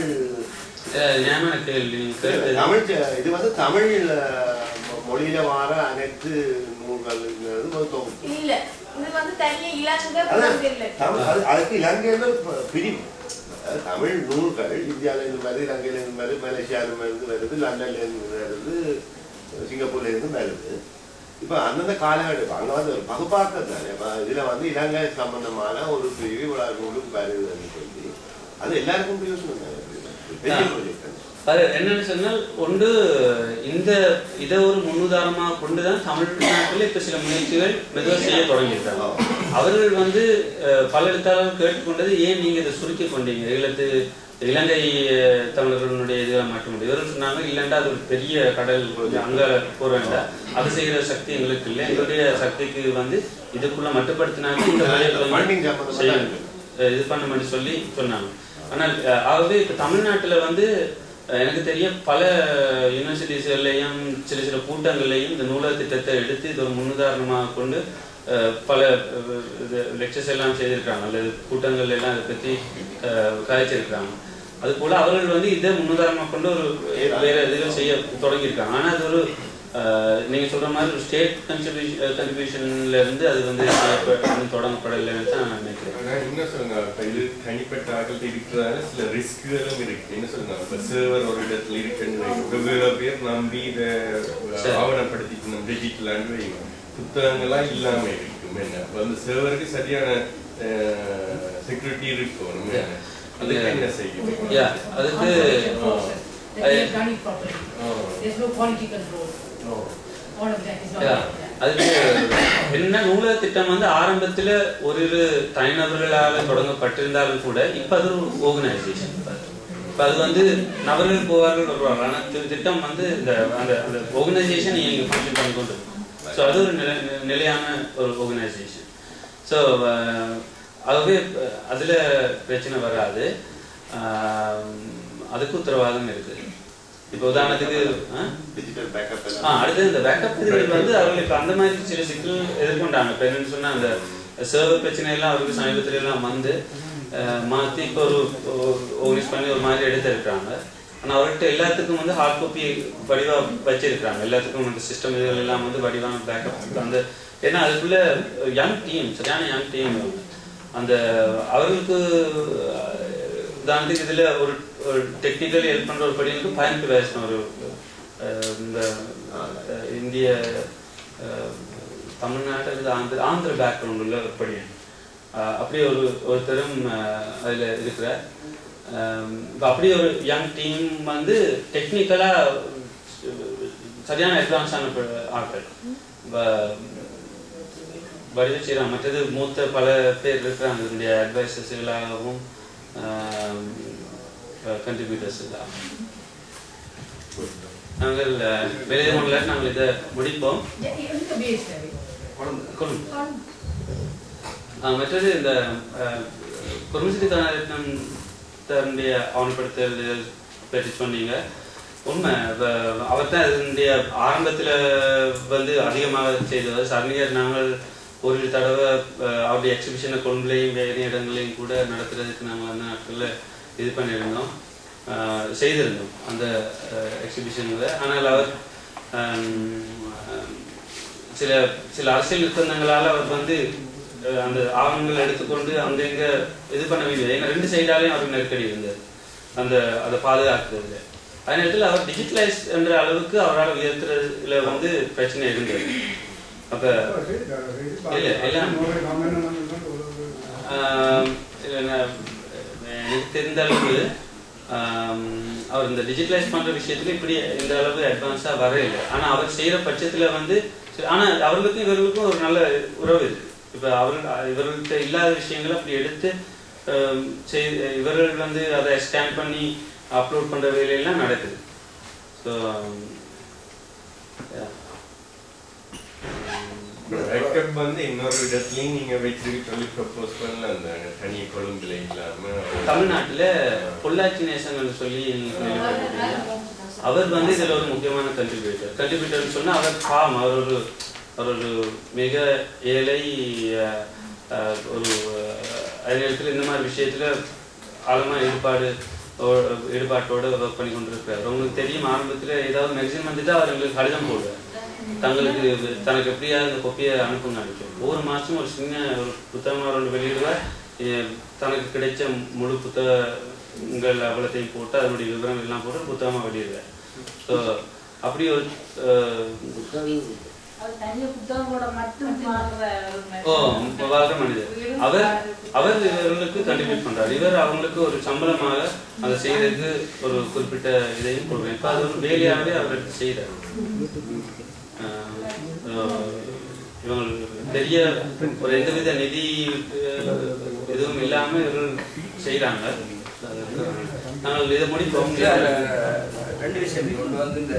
S7: தமிழ் இது வந்து தமிழ் மொழியில வர அனைத்து நூல்கள்
S3: தொகுப்பு. அதுக்கு
S7: இலங்கை பிரிவு தமிழ் நூல்கள் இந்தியாவிலேருந்து வருது, இலங்கையிலேருந்து வருது, மலேசியாவிலிருந்து வருது, லண்டன்லேருந்து வருது, சிங்கப்பூர்லேருந்து வருது. இப்போ அந்தந்த காலகட்டம் அங்கே வந்து ஒரு பகுப்பாக்கம் தானே. இப்போ இதில் வந்து இலங்கை சம்பந்தமான ஒரு பிரிவு இவ்வளவு நூலுக்கு வருதுன்னு சொல்லி அது எல்லாருக்கும் பிரயோசனம் தானே. பெரிய ப்ராஜெக்ட்
S1: அது என்னன்னு சொன்னால் ஒன்று இதை ஒரு முன்னுதாரணமாக கொண்டுதான் தமிழ்நாட்டில் இப்போ சில முயற்சிகள் மெதுவாக செய்ய தொடங்கியிருக்காங்க. அவர்கள் வந்து பல எழுத்தாளர்கள் கேட்டுக்கொண்டது, ஏன் நீங்கள் இதை சுருக்கி கொண்டீங்க, இலங்கை தமிழர்களுடைய இதெல்லாம் மாற்ற முடியும். இவர்கள் சொன்னாங்க, இல்லைண்டா அது ஒரு பெரிய கடல், அங்கே போக வேண்டாம், அது செய்கிற சக்தி எங்களுக்கு இல்லை, எங்களுடைய சக்திக்கு வந்து இதுக்குள்ள மட்டுப்படுத்தினாங்க இந்த வேலைகளை இது பண்ண சொல்லி சொன்னாங்க. ஆனால் ஆகவே இப்போ தமிழ்நாட்டில் வந்து எனக்கு தெரிய பல யூனிவர்சிட்டிஸ்கள்லையும் சில கூட்டங்கள்லையும் இந்த நூலக திட்டத்தை எடுத்து இது ஒரு முன்னுதாரணமாக கொண்டு பல லெக்சர்ஸ் எல்லாம் செய்திருக்காங்க, அல்லது கூட்டங்கள் எல்லாம் அதை பற்றி கதைச்சிருக்காங்க. அது போல அவர்கள் வந்து இதை முன்னுதாரணமாக கொண்டு ஒரு வேற இதுகள் செய்ய தொடங்கியிருக்காங்க. ஆனால் அது ஒரு நீங்கள் சொல்கிற மாதிரி ஒரு ஸ்டேட் கன்ட்ரிபியூஷன்ல இருந்து அது வந்து தொடங்கப்படலைன்னு தான் நான் நினைக்கிறேன்.
S6: என்ன சொல்லுங்க, இது தனிப்பட்ட ஆக்கள் இருக்கிறதால சில ரிஸ்க்குகளும் இருக்கு. என்ன சொல்லுங்க, இப்போ சர்வர் ஒரு இடத்துல இருக்குன்னு வெவ்வேறு பேர் நம்பி இதை ஆவணப்படுத்திக்கணும் டிஜிட்டலான்னு வைங்க, புத்தகங்கள்லாம் இல்லாமல் இருக்கும். என்ன இப்போ அந்த சர்வருக்கு சரியான செக்யூரிட்டி இருக்கும். அதுக்கு என்ன செய்யும்?
S1: அதுக்கு அதுக்கு என்ன நூலக திட்டம் வந்து ஆரம்பத்தில் ஒரு தனிநபர்களால் தொடங்கப்பட்டிருந்தாலும் கூட இப்போ அது ஒரு ஆர்கனைசேஷன். இப்போ அது வந்து நபர்கள் போவார்கள் வருவார்கள். ஆனால் திட்டம் வந்து இந்த அந்த அந்த ஆர்கனைசேஷன் இங்கே ஃபங்க்ஷன் பண்ணி கொண்டு இருக்கும். ஸோ அது ஒரு நிலையான ஒரு ஆர்கனைசேஷன். ஸோ ஆகவே அதில் பிரச்சனை வராது, அதுக்கு உத்தரவாதம் இருக்குது. இப்போ உதாரணத்துக்கு அடுத்தது இந்த பேக்கப் இதுகள் வந்து அவர்களுக்கு அந்த மாதிரி சில சிக்கல் எதிர்கொண்டாங்க. இப்போ என்னன்னு சொன்னால் அந்த சர்வர் பிரச்சனையெல்லாம் அவருக்கு சமீபத்துல எல்லாம் வந்து மாற்றி இப்போ ஒரு ஆர்கனைஸ் பண்ணி ஒரு மாதிரி எடுத்திருக்கிறாங்க. ஆனால் அவர்கிட்ட எல்லாத்துக்கும் வந்து ஹார்ட் காப்பி வடிவாக வச்சிருக்கிறாங்க. எல்லாத்துக்கும் அந்த சிஸ்டம் இதுகள் எல்லாம் வந்து வடிவான பேக்கப் அந்த, ஏன்னா அதுக்குள்ள யங் டீம், சரியான யங் டீம். அந்த அவர்களுக்கு உதாரணத்துக்கு இதில் ஒரு டெக்னிக்கலி ஹெல்ப் பண்ணுற ஒரு படிக்கு பயன்பட்டு பேசணும். ஒரு இந்த இந்திய தமிழ்நாட்டில் ஆந்திர பேக்ரவுண்ட் உள்ள ஒரு படி அப்படி ஒருத்தரும் அதில் இருக்கிற. இப்போ அப்படி ஒரு யங் டீம் வந்து டெக்னிக்கலாக சரியான அட்வான்ஸான ஆட்கள் வடிவ செய்கிறாங்க. மற்றது மூத்த பல பேர் இருக்கிறாங்க இதனுடைய அட்வைசர்ஸ்களாகவும் கண்ட்ரிபியூட்டர்ஸ் தான். நாங்கள் வெளியே நாங்கள் இதை முடிப்போம். மற்றது இந்த குருமிசிட்டி கலாரத்னம் தன்னுடைய ஆவணப்படுத்தல் பற்றி சொன்னீங்க. உண்மை, அவர் தான் இதனுடைய ஆரம்பத்தில் வந்து அதிகமாக செய்தவர். சரணியர் நாங்கள் ஒரு தடவை அவருடைய எக்ஸிபிஷனை கொள்ளையும் வேறு இடங்களையும் கூட நடத்துறதுக்கு நாங்கள் அந்த நாட்களில் இது பண்ணியிருந்தோம், செய்திருந்தோம் அந்த எக்ஸிபிஷனில். ஆனால் அவர் சில சில அரசியல் நிறுத்தங்களால் அவர் வந்து அந்த ஆவணங்களை எடுத்துக்கொண்டு அங்கெங்கே இது பண்ண வேண்டியது. ஏன்னா 2 சைடாலையும் அவருக்கு நெருக்கடி இருந்தது அதை பாதுகாக்கிறதுல. அதே நேரத்தில் அவர் டிஜிட்டலைஸ் என்ற அளவுக்கு அவரால் உயர்த்துறதுல வந்து பிரச்சனை இருந்தது. அப்போ இல்லை எல்லாம் எனக்கு தெரிந்த அளவுக்கு அவர் இந்த டிஜிட்டலைஸ் பண்ணுற விஷயத்துல இப்படி இந்த அளவு அட்வான்ஸாக வர இல்லை. ஆனால் அவர் செய்கிற பட்சத்தில் வந்து, ஆனால் அவர்களுக்கும் இவர்களுக்கும் ஒரு நல்ல உறவு இருக்குது. இப்போ இவர்கள்ட்ட இல்லாத விஷயங்களை அப்படி எடுத்து இவர்கள் வந்து அதை ஸ்கேன் பண்ணி அப்லோட் பண்ணுற வேலையெல்லாம் நடக்குது. ஸோ
S6: பேக்கப் வந்து இன்னொரு இடத்துலையும் நீங்கள் வச்சிருக்கு சொல்லி ப்ரப்போஸ் பண்ணல. அந்த தனி கொழும்புல இல்லாமல்
S1: தமிழ்நாட்டில் பொள்ளாச்சி நேசங்கள்னு சொல்லி அவர் வந்து இதில் ஒரு முக்கியமான கண்ட்ரிபியூட்டர்னு சொன்னால் அவர் பாவம். அவர் ஒரு மிக ஏழை ஒரு அதே நேரத்தில் இந்த மாதிரி விஷயத்தில் ஆழமாக ஈடுபாட்டோடு ஒர்க் பண்ணி கொண்டு இருக்கிறார். உங்களுக்கு தெரியும், ஆரம்பத்தில் ஏதாவது மேக்சிமம் வந்துட்டு அவர் எங்களுக்கு கடிதம் போடுவார், தனக்கு எப்படியாவது இந்த கொப்பியை அனுப்புங்க அனுப்பிச்சோம். ஒவ்வொரு மாதமும் ஒரு சின்ன ஒரு புத்தகமாக ஒன்று வெளியிடுவார். தனக்கு கிடைச்ச முழு உங்கள் அவ்வளத்தையும் போட்டு அதனுடைய விவரம் எல்லாம் போட்டு புத்தகமாக வெளியிடுறார். ஸோ அப்படி ஒரு வாழ்ற மனிதர். அவர் இவர்களுக்கு கண்டிபியூட் பண்றாரு. இவர் அவங்களுக்கு ஒரு சம்பளமாக அதை செய்யறதுக்கு ஒரு குறிப்பிட்ட இதையும் கொடுக்குறேன். இப்போ அது ஒரு வேலையாகவே அவர் எடுத்து செய்யறாரு. இவங்களுக்கு பெரிய ஒரு எந்தவித நிதி எதுவும் இல்லாம இவர்கள் செய்யறாங்க. நாங்கள் இதை முடிப்போம்.
S8: 2 விஷயம். ஒன்று வந்து இந்த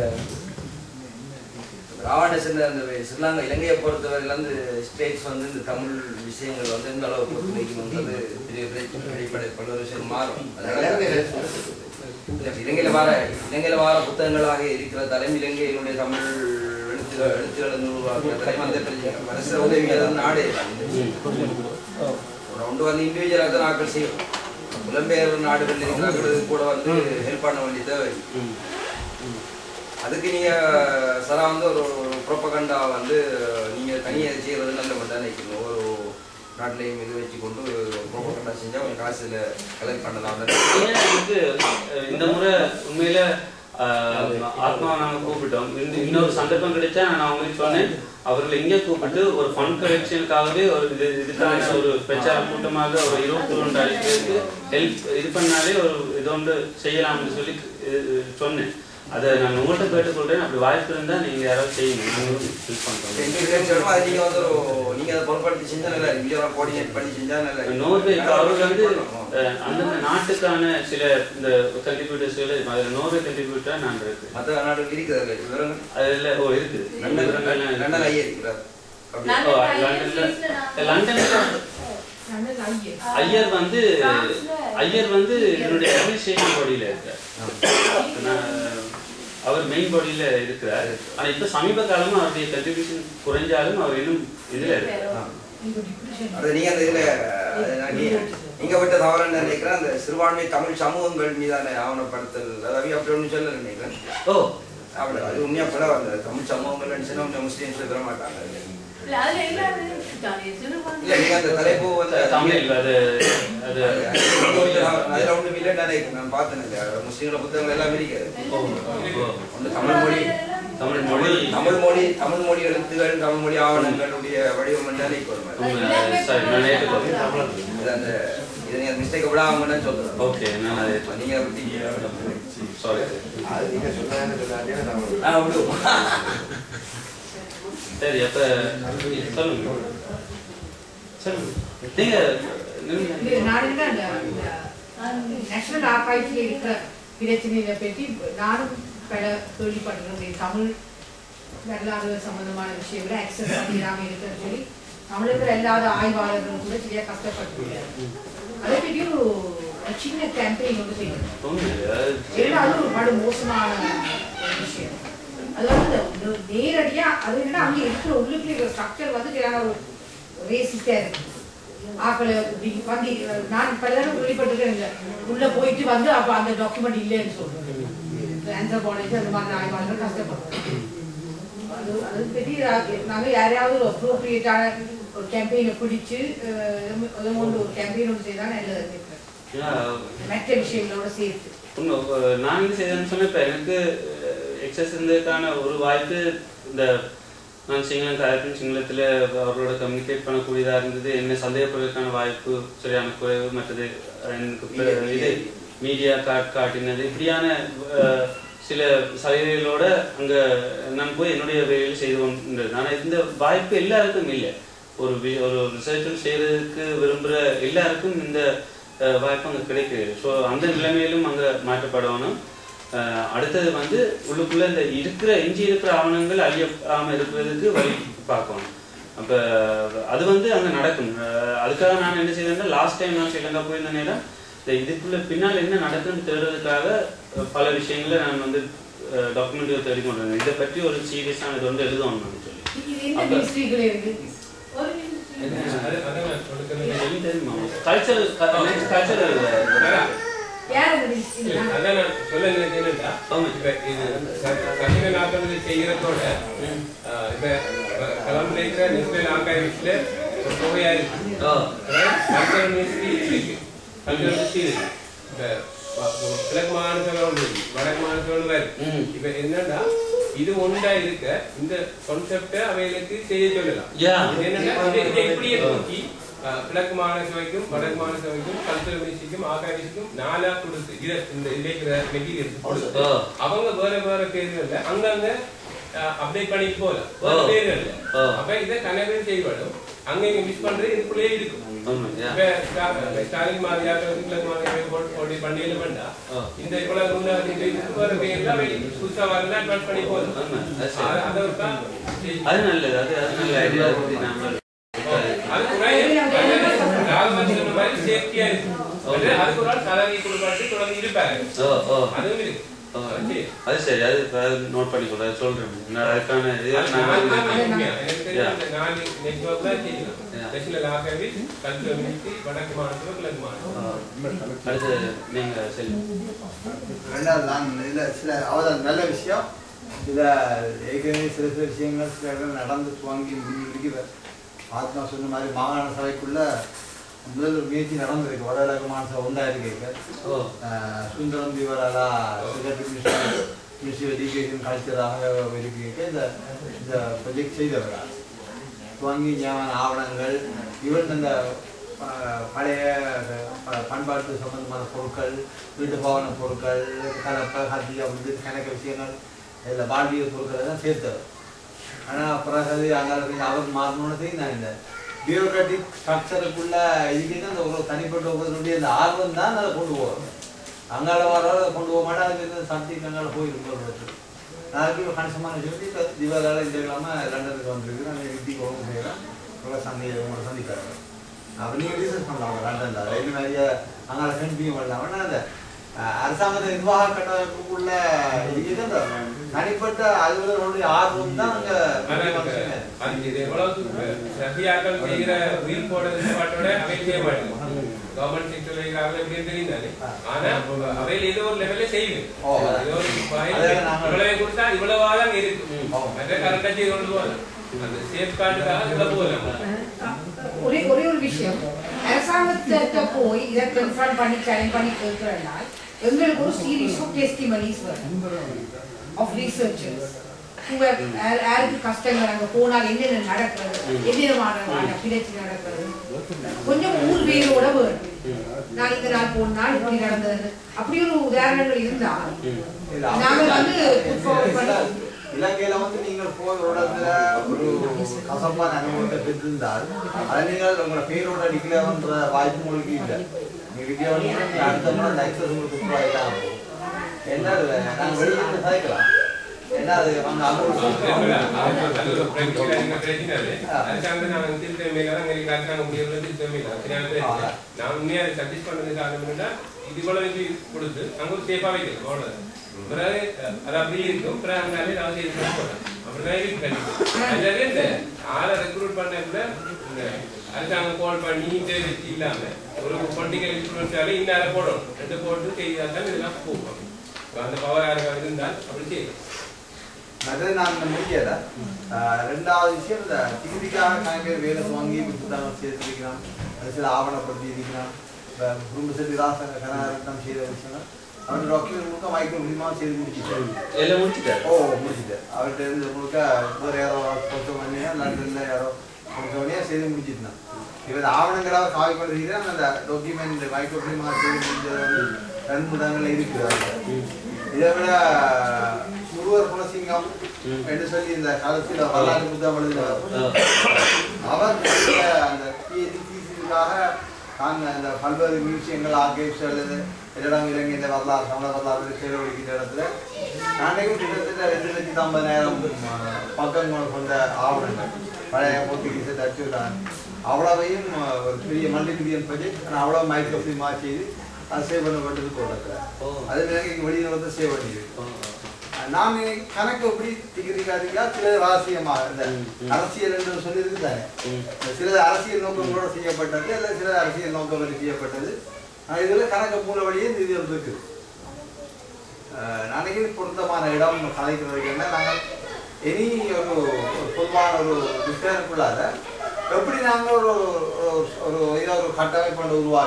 S8: ராவணேசன் அந்த ஸ்ரீலங்கா இலங்கையை பொறுத்தவரையில் வந்து ஸ்டேட்ஸ் வந்து இந்த தமிழ் விஷயங்கள் வந்து எந்த அளவுக்கு ஒத்துழைக்கணுன்றது பெரிய பல்வேறு விஷயம் மாறும். இலங்கையில் வார புத்தகங்களாக இருக்கிற தலைமை இலங்கையினுடைய தமிழ் எழுத்துக்கள் உருவாக்குற தலைமை அந்த அரசு உதவியாக நாடு ஒன்று வந்து இண்டிவிஜுவலாக தான் நாட்கள் செய்யும். புலம்பெயர் நாடுகள் இருக்கிறார்கள் கூட வந்து ஹெல்ப் பண்ண வேண்டிய தேவை. அதுக்கு நீங்க சரா வந்து ஒரு ப்ரோபகண்டா வந்து நீங்க தனியாக செய்யறது நல்ல மட்டும் நினைக்கணும். ஒரு நாட்டிலையும் இது வச்சு கொண்டு ப்ரோபகண்டா செஞ்சா கொஞ்சம் காசுல கலெக்ட் பண்ணலாம்.
S1: இந்த முறை உண்மையில ஆத்மாவை நாங்கள் கூப்பிட்டோம். இன்னொரு சந்தர்ப்பம் கிடைச்சா நான் அவங்களுக்கு சொன்னேன், அவர்களை இங்கே கூப்பிட்டு ஒரு ஃபண்ட் கலெக்ஷனுக்காகவே ஒரு இதுக்கான ஒரு பிரச்சார கூட்டமாக ஒரு 22 பேருக்கு ஹெல்ப் இது பண்ணாலே ஒரு இது ஒன்று செய்யலாம்னு சொல்லி சொன்னேன். அதை நான் உங்கள்கிட்ட கேட்டுக்கொள்றேன். அப்படி வாய்ப்பு இருந்தால் நீங்கள் யாராவது செய்யுங்க. நாங்களும் ஹெல்ப் பண்ணுறோம்.
S8: நீங்கள் வந்து நீங்கள் அதை பொருட்படுத்தி செஞ்சால் நல்லா இருக்கு. கோஆர்டினேட் பண்ணி செஞ்சால் நல்லா இருக்கு.
S1: நோர்வேக்கு அவர் வந்து அந்தந்த நாட்டுக்கான சில இந்த கண்டிபியூட்டர்ஸ்களை அதில் நோர்வே கண்டிபியூட்டராக நான் இருக்கு.
S8: மற்ற நாடுகள் இருக்குது விவரங்கள்
S1: அதில் இருக்குது.
S8: லண்டன் ஐயா இருக்கிறார்.
S1: ஐயர் வந்து என்னுடைய அட்மினிஸ்ட்ரேஷன் பாடியில் இருக்கார். அவர் மெயின் பாடியில இருக்கிறார். ஆனா இப்ப சமீப காலமா அவருடைய கன்ட்ரிபியூஷன் குறைஞ்சாலும் அவர் இன்னும் இதுல இருக்கார்.
S8: நீங்க விட்ட தவறு நினைக்கிறேன். அந்த சிறுபான்மை தமிழ் சமூகங்கள் மீதான ஆவணப்படுத்தல் அதாவது அப்படி ஒண்ணு சொல்ல நினைக்கிறேன். அப்படி அது உண்மையா பல வந்த தமிழ் சமூகங்கள் சொன்னா முஸ்லீம்ஸ் பெற மாட்டாங்க. தலைப்பு நான் பார்த்தேன். முஸ்லீம்ல புத்தகங்கள் எல்லாம் இருக்காது. தமிழ் மொழி எழுத்துகள் தமிழ் மொழி ஆவணங்களுடைய வடிவம் இதை நீங்க மிஸ்டேக் விடாமன்னு சொல்றேன்.
S1: சரி, அப்ப சொல்லுங்க. நீங்க
S9: நேஷனல் ஆர்கைவ்ஸ்ல இருக்கிற பிரச்சனையை பற்றி நானும் பல கேள்விப்பட்டிருக்கேன். தமிழ் வரலாறு சம்பந்தமான விஷயங்களை அக்சஸ் பண்ணிடாம இருக்குன்னு சொல்லி தமிழர்கள் இல்லாத ஆய்வாளர்கள் கூட சரியா கஷ்டப்பட்டு அதை பற்றி ஒரு சின்ன கேம்பெயின் ஒன்று செய்யணும். ஏன்னா அது ஒரு படு மோசமான விஷயம். அது வந்து நேரடியா அது என்னன்னா அங்கே இருக்கிற உள்ளுக்குள்ள ஸ்ட்ரக்சர் வந்து ஒரு ரேசிஸ்டா இருக்கு. ஆக்களை வந்து நான் பலதான வெளிப்பட்டிருக்கேன். உள்ள போயிட்டு வந்து அப்ப அந்த டாக்குமெண்ட் இல்லைன்னு சொல்றேன். ஆன்சர் போனது அந்த மாதிரி ஆய்வாளர்கள் கஷ்டப்படுறோம். அது பெரிய நாங்கள் யாரையாவது ஒரு அப்ரோப்ரியேட்டான ஒரு கேம்பெயினை பிடிச்சு ஒரு கேம்பெயின் ஒன்று செய்தால் நல்லது. மற்ற விஷயங்களோட சேர்த்து
S1: நான் என்ன செய்தேன்னு சொன்னேன். இப்போ எனக்கு எக்ஸஸ் இருந்ததுக்கான ஒரு வாய்ப்பு இந்த நான் சிங்களம் கலப்பின் சிங்களத்தில் அவர்களோட கம்யூனிகேட் பண்ணக்கூடியதாக இருந்தது. என்ன சந்தேகப்படுவதற்கான வாய்ப்பு சரியான குறைவு. மற்றது எனக்கு இது மீடியா காட்டினது இப்படியான சில சலுகைகளோட அங்கே நான் போய் என்னுடைய வேலையில் செய்து கொண்டிருந்தது. ஆனால் இந்த வாய்ப்பு எல்லாருக்கும் இல்லை. ஒரு ரிசர்ச் செய்கிறதுக்கு விரும்புகிற எல்லாருக்கும் இந்த வாய்ப்பு அங்கே கிடைக்குது. ஸோ அந்த நிலைமையிலும் அங்கே மாற்றப்படணும். அடுத்தது வந்து உள்ளுக்குள்ளே இந்த எஞ்சி இருக்கிற ஆவணங்கள் அழியாமல் இருக்கிறதுக்கு வழி பார்க்கணும். அப்போ அது வந்து அங்கே நடக்கும். அதுக்காக நான் என்ன செய்தேன்னா லாஸ்ட் டைம் நான் ஸ்ரீலங்கா போயிருந்த நேரம் இதுக்குள்ள பின்னால் என்ன நடக்குன்னு தேடுறதுக்காக பல விஷயங்களை நான் வந்து டாக்குமெண்ட்ரி தேடி கொண்டு வந்தேன். இதை பற்றி ஒரு சீரியஸான இது வந்து எழுதணும் சொல்லி தெரியுமா கல்ச்சரல்
S10: சொல்ல நினைக்கிறேன்டா செய்கிறதோட இப்ப கலம்புரைக்கிற நேஷனல் ஆர்கைவ்ஸ்ல ஒரு தொகையா இருக்கு. கல்ச்சரல் மினிஸ்ட்ரி இருக்கு. கல்ச்சரல் மினிஸ்ட்ரி இருக்கு. கிழக்கு மாகாணத்துல ஒன்று வடக்கு மாகாணத்துல ஒன்று வேறு. இப்ப என்னன்னா இது ஒன்றா இருக்க இந்த கான்செப்ட அவைகளுக்கு செய்ய சொல்லலாம். என்னன்னா இதை இப்படியே நோக்கி கிழக்கு மாகாண சபைக்கும் வடக்கு மாகாண சபைக்கும் கல்ச்சரல் மினிஸ்ட்ரிக்கும் ஆகாமிஸ்ட்ரிக்கும் 4 கொடுத்து இந்த இருக்கிற மெட்டீரியல்ஸ் கொடுத்து அவங்க வேற வேற பேர்கள்ல அங்கங்க அப்டேட் பண்ணிட்டு போகலாம் வேற பேர்கள்ல. அப்ப இதை கனெக்ட் செய்யப்படும். அங்க இங்க மிஸ் பண்றது இதுக்குள்ளே இருக்கும். ஸ்டாலின் மாதிரியாக கிழக்கு மாதிரி பண்ணையில வேண்டாம். இந்த இவ்வளவு வேற பேர்ல புதுசா வரல அட்வான்ஸ் பண்ணி போதும்.
S1: அது நல்லது. அது நல்ல ஐடியா.
S10: சேஃப்டியா இருக்கு. அதுக்கு ஒரு சலவை கொடுப்பாட்டு தொடர்ந்து இருப்பாரு. அதுவும் இருக்கு.
S1: அது சரி. அது நோட் பண்ணி சொல்றேன். அதுக்கான
S11: நல்ல விஷயம். இதுல ஏற்கனவே சில விஷயங்கள் சில இடங்கள் நடந்து துவங்கி முடிக்கிற ஆத்மா சொன்ன மாதிரி மாகாண சபைக்குள்ள முதல் ஒரு முயற்சி நடந்திருக்கு. வடகிழக்கு மாகாண சபை உண்டாயிருக்கு. சுந்தரம் தீவராலா மினிஸ்ட்ரி எஜுகேஷன் கல்ச்சராக இருக்க இந்த ப்ரொஜெக்ட் செய்தவர் துவங்கி ஞான ஆவணங்கள் ஈவன் அந்த பழைய பண்பாட்டு சம்பந்தமான பொருட்கள் வீட்டு பவன பொருட்கள் கலப்பை ஹத்தி அப்படி கணக்கு விஷயங்கள் இதில் வாழ்வியல் பொருட்களை தான் சேர்த்தவர். ஆனால் பிறகு அங்கே அவர் மாறணும்னு தெரியும். இந்த பியூரோக்ராட்டிக் ஸ்ட்ரக்சருக்குள்ள இதுக்கு அந்த ஒரு தனிப்பட்ட ஒவ்வொருடைய அந்த ஆர்வம் தான் அதை கொண்டு போவாங்க. அங்கால வர கொண்டு போக மாட்டா அதுக்கு சம்திங் அங்கால போயிருக்கோம். நாளைக்கு கணிசமான சொல்லி இப்போ தீபாவளியால் இந்த இல்லாமல் லண்டனுக்கு வந்துருக்கு. நாங்கள் இறுதி போகவும் செய்யலாம். உங்களை உங்களை சந்திக்கிறாங்க. அப்போ நீங்கள் ரீசர்ச் பண்ணலாம் லண்டனில் ரயில் மாதிரியே அங்கால சென்பியும் பண்ணலாம். ஆனால் அந்த அரசாங்கத்தை நிர்வாக கட்டமைப்புக்குள்ள இதுக்கு அந்த தனிப்பட்ட அலுவலர்களுடைய ஆர்வம் தான் அங்கே
S10: ரஷ்யாக்கள் செய்கிற உயிர் போட பாட்டோட அவை செய்ய மாட்டேன். கவர்மெண்ட் செக்டர்ல இருக்கிறாங்க எப்படின்னு தெரியுது. ஆனா அவையில் ஏதோ ஒரு லெவல்ல செய்வேன். இவ்வளவு கொடுத்தா இவ்வளவாதான் இருக்கு. கரெக்டா செய்து கொண்டு போகலாம். அந்த சேஃப் கார்டுக்காக இவ்வளவு போகலாம்.
S9: ஒரே ஒரு விஷயம், அரசாங்கத்தை போய் இதை கன்ஃபர்ம் பண்ணி சேலஞ்ச் பண்ணி கேட்கிறதுனால எங்களுக்கு ஒரு சீரீஸ் ஆஃப் டெஸ்டிமனிஸ் வரும் ஆஃப் ரிசர்ச்சர்ஸ். யாருக்கு கஷ்டங்கள் அங்கே போனால் என்னென்ன நடக்கிறது, என்னென்ன பிரச்சனை நடக்கிறது, கொஞ்சம் ஊர் வேரோட வேணும். நான் இந்த நாள் போனால் இப்படி நடந்தது அப்படி ஒரு உதாரணங்கள் இருந்தால் நாங்கள் வந்து
S11: இலங்கையில வந்து நீங்கள் போய் இடத்துல ஒரு கசப்பான அனுபவத்தை பெற்றிருந்தால் அதை நீங்கள் உங்களோட பேரோட டிக்ளேர்ன்ற வாய்ப்பு உங்களுக்கு இல்லை. நீங்க அடுத்த முறை அந்த எக்ஸஸ் உங்களுக்கு சூப்பராகிட்டாங்க. என்ன நாங்கள் வெளியிட்டு சாய்க்கலாம். என்ன அது
S10: நான் உண்மையா சஜஸ்ட் பண்ணதுக்கு ஆரம்பிச்சா இது இவ்வளவு கொடுத்து அங்க ஒரு சேஃபா வைக்கிறோம். பிறகு அது அப்படி இருக்கும். பிறகு அங்கே நான் போறேன். அப்படிதான் இருக்கு. இந்த ஆளை ரெக்ரூட் பண்ண அரசாங்கம் கால் பண்ணி வச்சு இல்லாம ஒரு பொலிட்டிக்கல் இன்ஃபுளுன்ஸால இன்னார போடணும். ரெண்டு போட்டு செய்தால் இதெல்லாம் போகும். அந்த பவர் யாருக்காக இருந்தால் அப்படி செய்யும்.
S11: அது நான் முடியல. ரெண்டாவது விஷயம், இந்த டிகிரிக்காக கணக்கு வேலை வாங்கி புத்தகம் சேர்த்திருக்கிறான், சில ஆவணப்படுத்தி இருக்கிறான், குடும்ப செட்டு கனரட்னம் செய்த விஷயங்கள் அவருடைய டாக்குமெண்ட் முழுக்க மைக்ரோ ஃபிலிமாக செய்து முடிச்சுட்டார். முடிச்சுட்டார். அவர்கிட்ட இருந்து முழுக்க வேறு யாரோ கொஞ்சம் மணியா லண்டனில் யாரோ கொஞ்சம் மணியாக செய்து முடிச்சுட்டான். இவர் ஆவணங்களாக காவி பண்ணுறீங்கன்னா அந்த டாக்குமெண்ட் மைக்ரோ ஃபிலிமாக செய்து முடிஞ்சது வந்து 2 இடங்களில் இருக்குது. இதை விட முருகர் குலசிங்கம் என்று சொல்லி இந்த காலத்தில் வரலாற்று புத்தகம் எழுதினார். அவர் அந்த பிஹெச்டிக்காக நாங்கள் அந்த பல்வேறு மியூசியங்கள் ஆர்கைவ்ஸ் எழுது இடம் இலங்கை இந்த வரலாறு தமிழ் வரலாறு செலவழிக்கிற இடத்துல நாளைக்கும் கிட்டத்தட்ட 2,50,000 பக்கங்கள் கொண்ட ஆவணங்கள் பழைய போர்த்துகீஸை தச்சுவிட்டாங்க. அவ்வளவையும் ஒரு பெரிய மல்டிபில்லியன் ப்ராஜெக்ட். ஆனால் அவ்வளோ மைக்ரோ ஃபிலிமாக செய்து அது சேவ் பண்ணப்பட்டது போடுறதுல அது இங்கே வெளியில் வந்து சேவ் பண்ணியிருக்கு. நான் கணக்கு எப்படி திகிரிக்காதிக்கா சில ரகசியமாக இந்த அரசியல் என்று சொல்லியிருக்கு தானே. சில அரசியல் நோக்கங்களோடு செய்யப்பட்டது, இல்லை சில அரசியல் நோக்கங்கள் செய்யப்பட்டது. இதில் கணக்கு மூல வழியே இந்த இது இருக்குது. நாளைக்கு பொருத்தமான இடம் கலைக்கிறதுக்கு என்ன, நாங்கள் இனி ஒரு பொதுவான ஒரு டிஸ்கஷனுக்குள்ளாத எப்படி நாங்கள் ஒரு ஒரு கட்டமைப்பு உருவாக்கி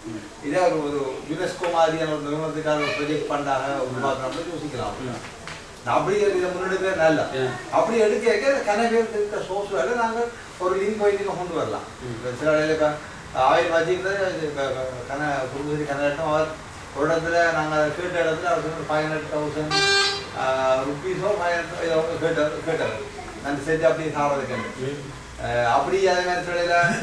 S11: இதே ஒரு யுனெஸ்கோ மாதிரியான ஒரு நிறுவனத்துக்கான ஒரு ப்ரொஜெக்ட் ஃபண்டாக உருவாக்கணும்னு யோசிக்கலாம். அப்படி இதை முன்னெடுக்க நல்ல அப்படி எடுக்க கனவேல் இருக்க சோர்ஸ் வேலை நாங்கள் ஒரு லிங்க் வைத்தியம் கொண்டு வரலாம். சில வேலையில் இப்போ ஆயில் வச்சுக்கிட்டு குடும்பத்தில் கனடாட்டம் அவர் ஒரு இடத்துல நாங்கள் கேட்ட இடத்துல அவர் 500,000 ருப்பீஸோ 500 கேட்டார் அந்த செஞ்சு அப்படியே சாப்பிட்றதுக்கு. அப்படி அதே மாதிரி சில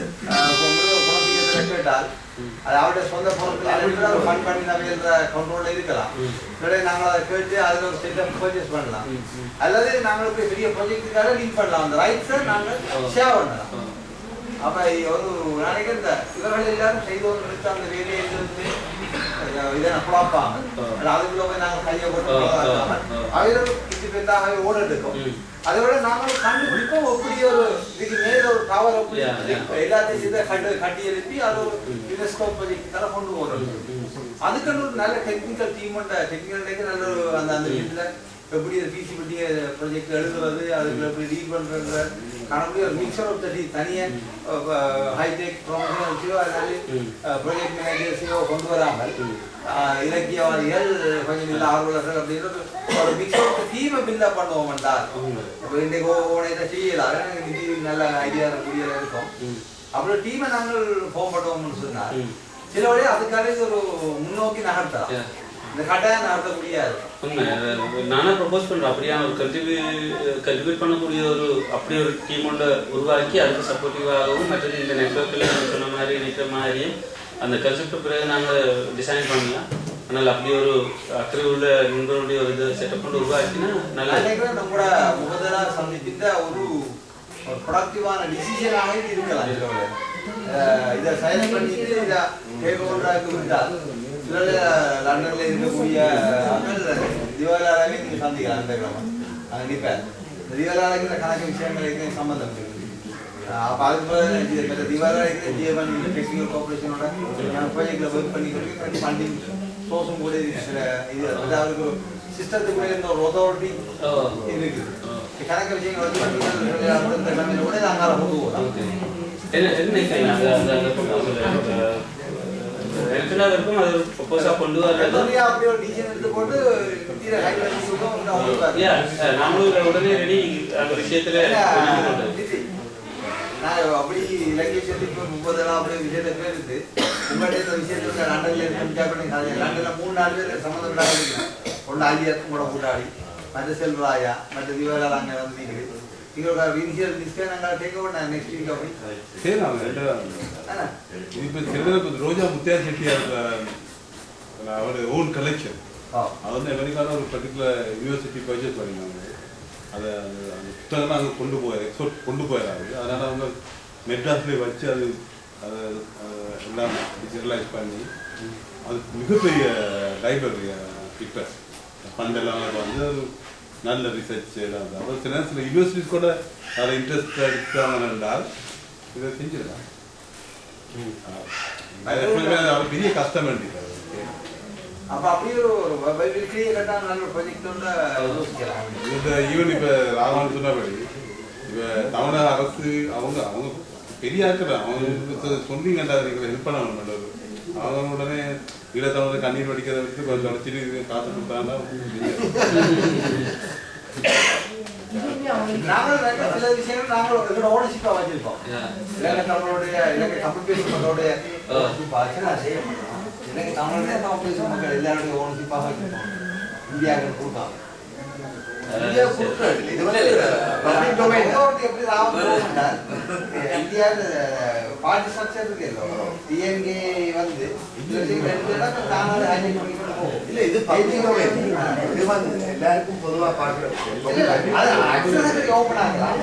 S11: குணத்தில் கேட்டால் அது அவருடைய சொந்த பொருட்கள் ஃபண்ட் பண்ணி நம்ம கண்ட்ரோலில் இருக்கலாம். சில நாங்கள் அதை கேட்டு அதில் ஒரு செட்டப் பர்ச்சேஸ் பண்ணலாம். அல்லது நாங்கள் போய் பெரிய ப்ராஜெக்டுக்காக லிங்க் பண்ணலாம். அந்த ரைட்ஸை நாங்கள் ஷேர் பண்ணலாம். அப்போ ஒரு நாளைக்கு இந்த இவர்கள் எல்லாரும் செய்து கொண்டு அந்த வேலையை இதை குழப்பாங்க. அதுக்குள்ள போய் நாங்கள் கையை போட்டு அவைகள் இது பெருந்தாக ஓட எடுக்கும். அதை விட நாங்கள் கண்டுபிடிப்போம் எப்படி ஒரு இதுக்கு மேல ஒரு டவர் எல்லாத்தையும் இதை கட்டி எழுப்பி அது ஒரு யுனெஸ்கோ ப்ராஜெக்டுக்காக கொண்டு போகிறோம். அதுக்கு ஒரு நல்ல டெக்னிக்கல் டீம் டெக்னிக்கல் நல்ல ஒரு அந்த வீட்டில் எப்படி பிசிபிலிட்டி ப்ராஜெக்ட் எழுதுறது அதுக்கு எப்படி டீல் பண்ணுறது கணக்கு ஒரு மிக்சர் ஆஃப் தி தனியாக ஹைடெக் ப்ரொமோஷன் வச்சோ அதனால ப்ராஜெக்ட் மேனேஜர்ஸையோ கொண்டு வராமல் இலக்கியவாதிகள் கொஞ்சம் இல்லை ஆர்வலர்கள் அப்படின்னு ஒரு மிக்சர் ஆஃப் டீமை பில்டப் பண்ணுவோம் என்றால் இப்போ இன்றைக்கு இதை செய்யலாம் நல்ல ஐடியா கூடிய இருக்கும். அப்புறம் டீமை நாங்கள் ஃபார்ம் பண்ணுவோம்னு சொன்னால் சில வழியாக அதுக்காக ஒரு முன்னோக்கி நகர்த்தலாம். இந்த கட்டாயம் நடத்த முடியாது.
S1: நானே ப்ரொபோஸ் பண்றேன் அப்படியான ஒரு கல்டிவேட் பண்ணக்கூடிய ஒரு அப்படி ஒரு டீம் ஒன்று உருவாக்கி அதுக்கு சப்போர்ட்டிவாகவும் மற்றது இந்த நெட்வொர்க்கில் சொன்ன மாதிரி நிற்கிற மாதிரியும் அந்த கன்செப்ட் பிறகு நாங்கள் டிசைன் பண்ணலாம். ஆனால் அப்படி ஒரு அக்கறை உள்ள நண்பர்களுடைய ஒரு இது செட்டப் பண்ணி உருவாக்கினா நல்லா
S11: நம்மளோட முதலாக சந்திக்கின்ற ஒரு ப்ரொடக்டிவான டிசிஷனாக இருக்கலாம். இதை சைன் பண்ணிட்டு இதை டேக் ஓவராக விட்டால் லண்டன்ல இருக்கக்கூடிய திவாலாவே நீங்க சந்திக்கலாம். அந்த கிராமம் அங்கே நிற்பேன் திவாலாவுக்கு இந்த கணக்கு விஷயங்களுக்கு சம்பந்தம் இருக்குது. அப்போ அதுக்கு திவாலாவுக்கு ஜிஎம்என் டெக்னிக்கல் கார்பரேஷனோட ப்ராஜெக்டில் ஒர்க் பண்ணிக்கிட்டு ஃபண்டிங் சோர்ஸும் கூட இது அவருக்கு சிஸ்டத்துக்குள்ளே இருந்த ஒரு அத்தாரிட்டி இருக்குது. கணக்கு விஷயங்கள் வந்து கூட நாங்கள் கொண்டு போகலாம்.
S1: இருக்கும் அது ப்ரொபோஸா கொண்டு வரது
S11: அப்படியே ஒரு டிசைன் எடுத்து போட்டு கீழே ஹைலைட் பண்ணி
S1: நாமளும் உடனே ரெடி அந்த விஷயத்துல
S11: நான் அப்படி இலங்கை இப்போ 30 அப்படி விஷயத்தை பேருக்கு உங்கள்கிட்ட இந்த விஷயத்துல லண்டன்ல இருந்து லண்டன்ல 3-4 பேர் சம்மந்தம் இல்லாமல் ஒன்று ஆலியாத்தும் கூட கூட்டாடி மற்ற செல்வராயா மற்ற திவாலால் அங்கே வந்து நீங்கள் இவரோட இனிஷியல் டிஸ்கஸ் நாங்கள் டேக் ஓவர் நெக்ஸ்ட் வீக் அப்படி
S12: இப்போ செல்வருக்கு ரோஜா முத்தியா செட்டியார் அவர் ஓன் கலெக்ஷன் அது வந்து அமெரிக்காவில் ஒரு பர்டிகுலர் யூனிவர்சிட்டி பர்ச்சேஸ் பண்ணினாங்க. அதை அந்த புத்தகம்லாம் அங்கே கொண்டு எக்ஸ்போர்ட் கொண்டு போயிடாது. அதனால் அவங்க மெட்ராஸ்லேயே வச்சு அது அதை எல்லாம் டிஜிட்டலைஸ் பண்ணி அது மிகப்பெரிய லைப்ரரி இப்போ ஃபண்டெல்லாம் வந்து அது நல்ல ரிசர்ச் எல்லாம் அப்புறம் சில யூனிவர்சிட்டிஸ் கூட அதில் இன்ட்ரெஸ்ட் எடுத்தாங்க என்றால் இதை செஞ்சிடலாம். பெரிய கஷ்டம் வேண்டியது.
S11: அப்போ அப்படியே ஒரு கட்டான நல்ல ப்ராஜெக்ட் வந்து யோசிக்கலாம்.
S12: இந்த ஈவன் இப்போ ராகவன் சொன்னபடி இப்போ தமிழக அரசு அவங்க பெரிய ஆக்கள் அவங்க சொன்னீங்கண்டா நீங்கள் ஹெல்ப் பண்ண நல்லது. அவங்க உடனே ஈழத்தமிழர் கண்ணீர் வடிக்கிறத வச்சு கொஞ்சம் வச்சுட்டு காசு கொடுத்தாங்கன்னா
S11: நாங்கள் சில விஷயங்கள் நாங்கள் ஓனர்ஷிப்பாக வச்சிருக்கோம். இலங்கை தமிழோடைய இலங்கை தமிழ் பேசும் மக்களுடைய நான் செய்ய மாட்டோம். இலங்கை தமிழோடைய தமிழ் பேசும் மக்கள் எல்லாருடைய ஓனர்ஷிப்பாக வச்சிருக்கோம். இந்தியாவுக்கு கொடுப்பாங்க. இந்தியா கொடுக்குறது இது வந்து எப்படி இந்தியா பார்ட்டி ஸ்ட்ரக்சர் இருக்கு. டிஎன்கே வந்து
S7: இல்ல இது இது வந்து எல்லாருக்கும் பொதுவா
S11: ஓப்பன் ஆகலாம்.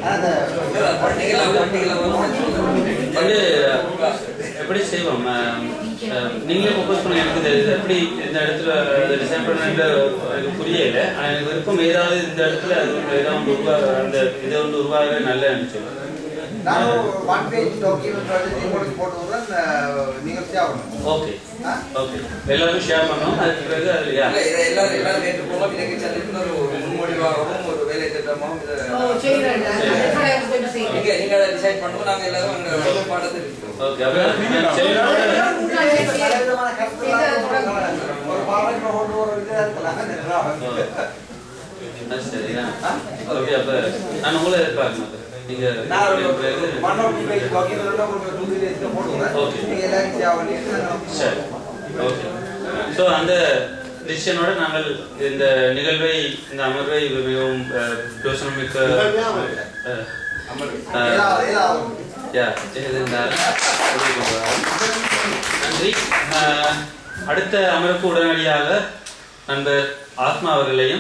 S1: எப்படி செய்வோம் நீங்களே ப்ரொபோஸ் பண்ண எனக்கு எப்படி இந்த இடத்துல டிசைன் பண்ண எனக்கு புரியல. ஆனால் எனக்கு விருப்பம் ஏதாவது இந்த இடத்துல அது ஏதாவது உருவாக அந்த இதை வந்து உருவாக நல்ல இருந்துச்சு.
S11: நான் ஒன் பேஜ் டாக்குமெண்ட் உங்களுக்கு போட்டுறேன். நீங்க ஷேர் பண்ணுங்க.
S1: ஓகே ஓகே எல்லாரும் ஷேர் பண்ணோம். அதுக்கு பிறகு அது
S8: எல்லாரும் ஏற்றுக்கொள்ளும். இலங்கை சட்டத்தில் ஒரு முன்மொழிவாகவும் ஒரு வேலை திட்டம் மூலமாகவும் இதை
S9: நீங்க
S8: டிசைட் பண்ணுவோம். நாங்கள் எல்லாரும் பாடத்தில் இருக்கிறோம்.
S1: நான் உங்களை எதிர்பார்க்கிறேன். நீங்க ஸோ அந்த டிசிஷனோட நாங்கள் இந்த நிகழ்வை இந்த அமர்வை மிகவும் யோசனமிக்க நன்றி. அடுத்த அமர்வுக்கு உடனடியாக நண்பர் ஆத்மா அவர்களையும்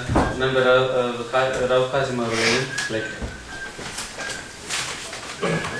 S1: நண்பர் ரவ் காசிம் அவர்களையும் அழைக்கிறேன்.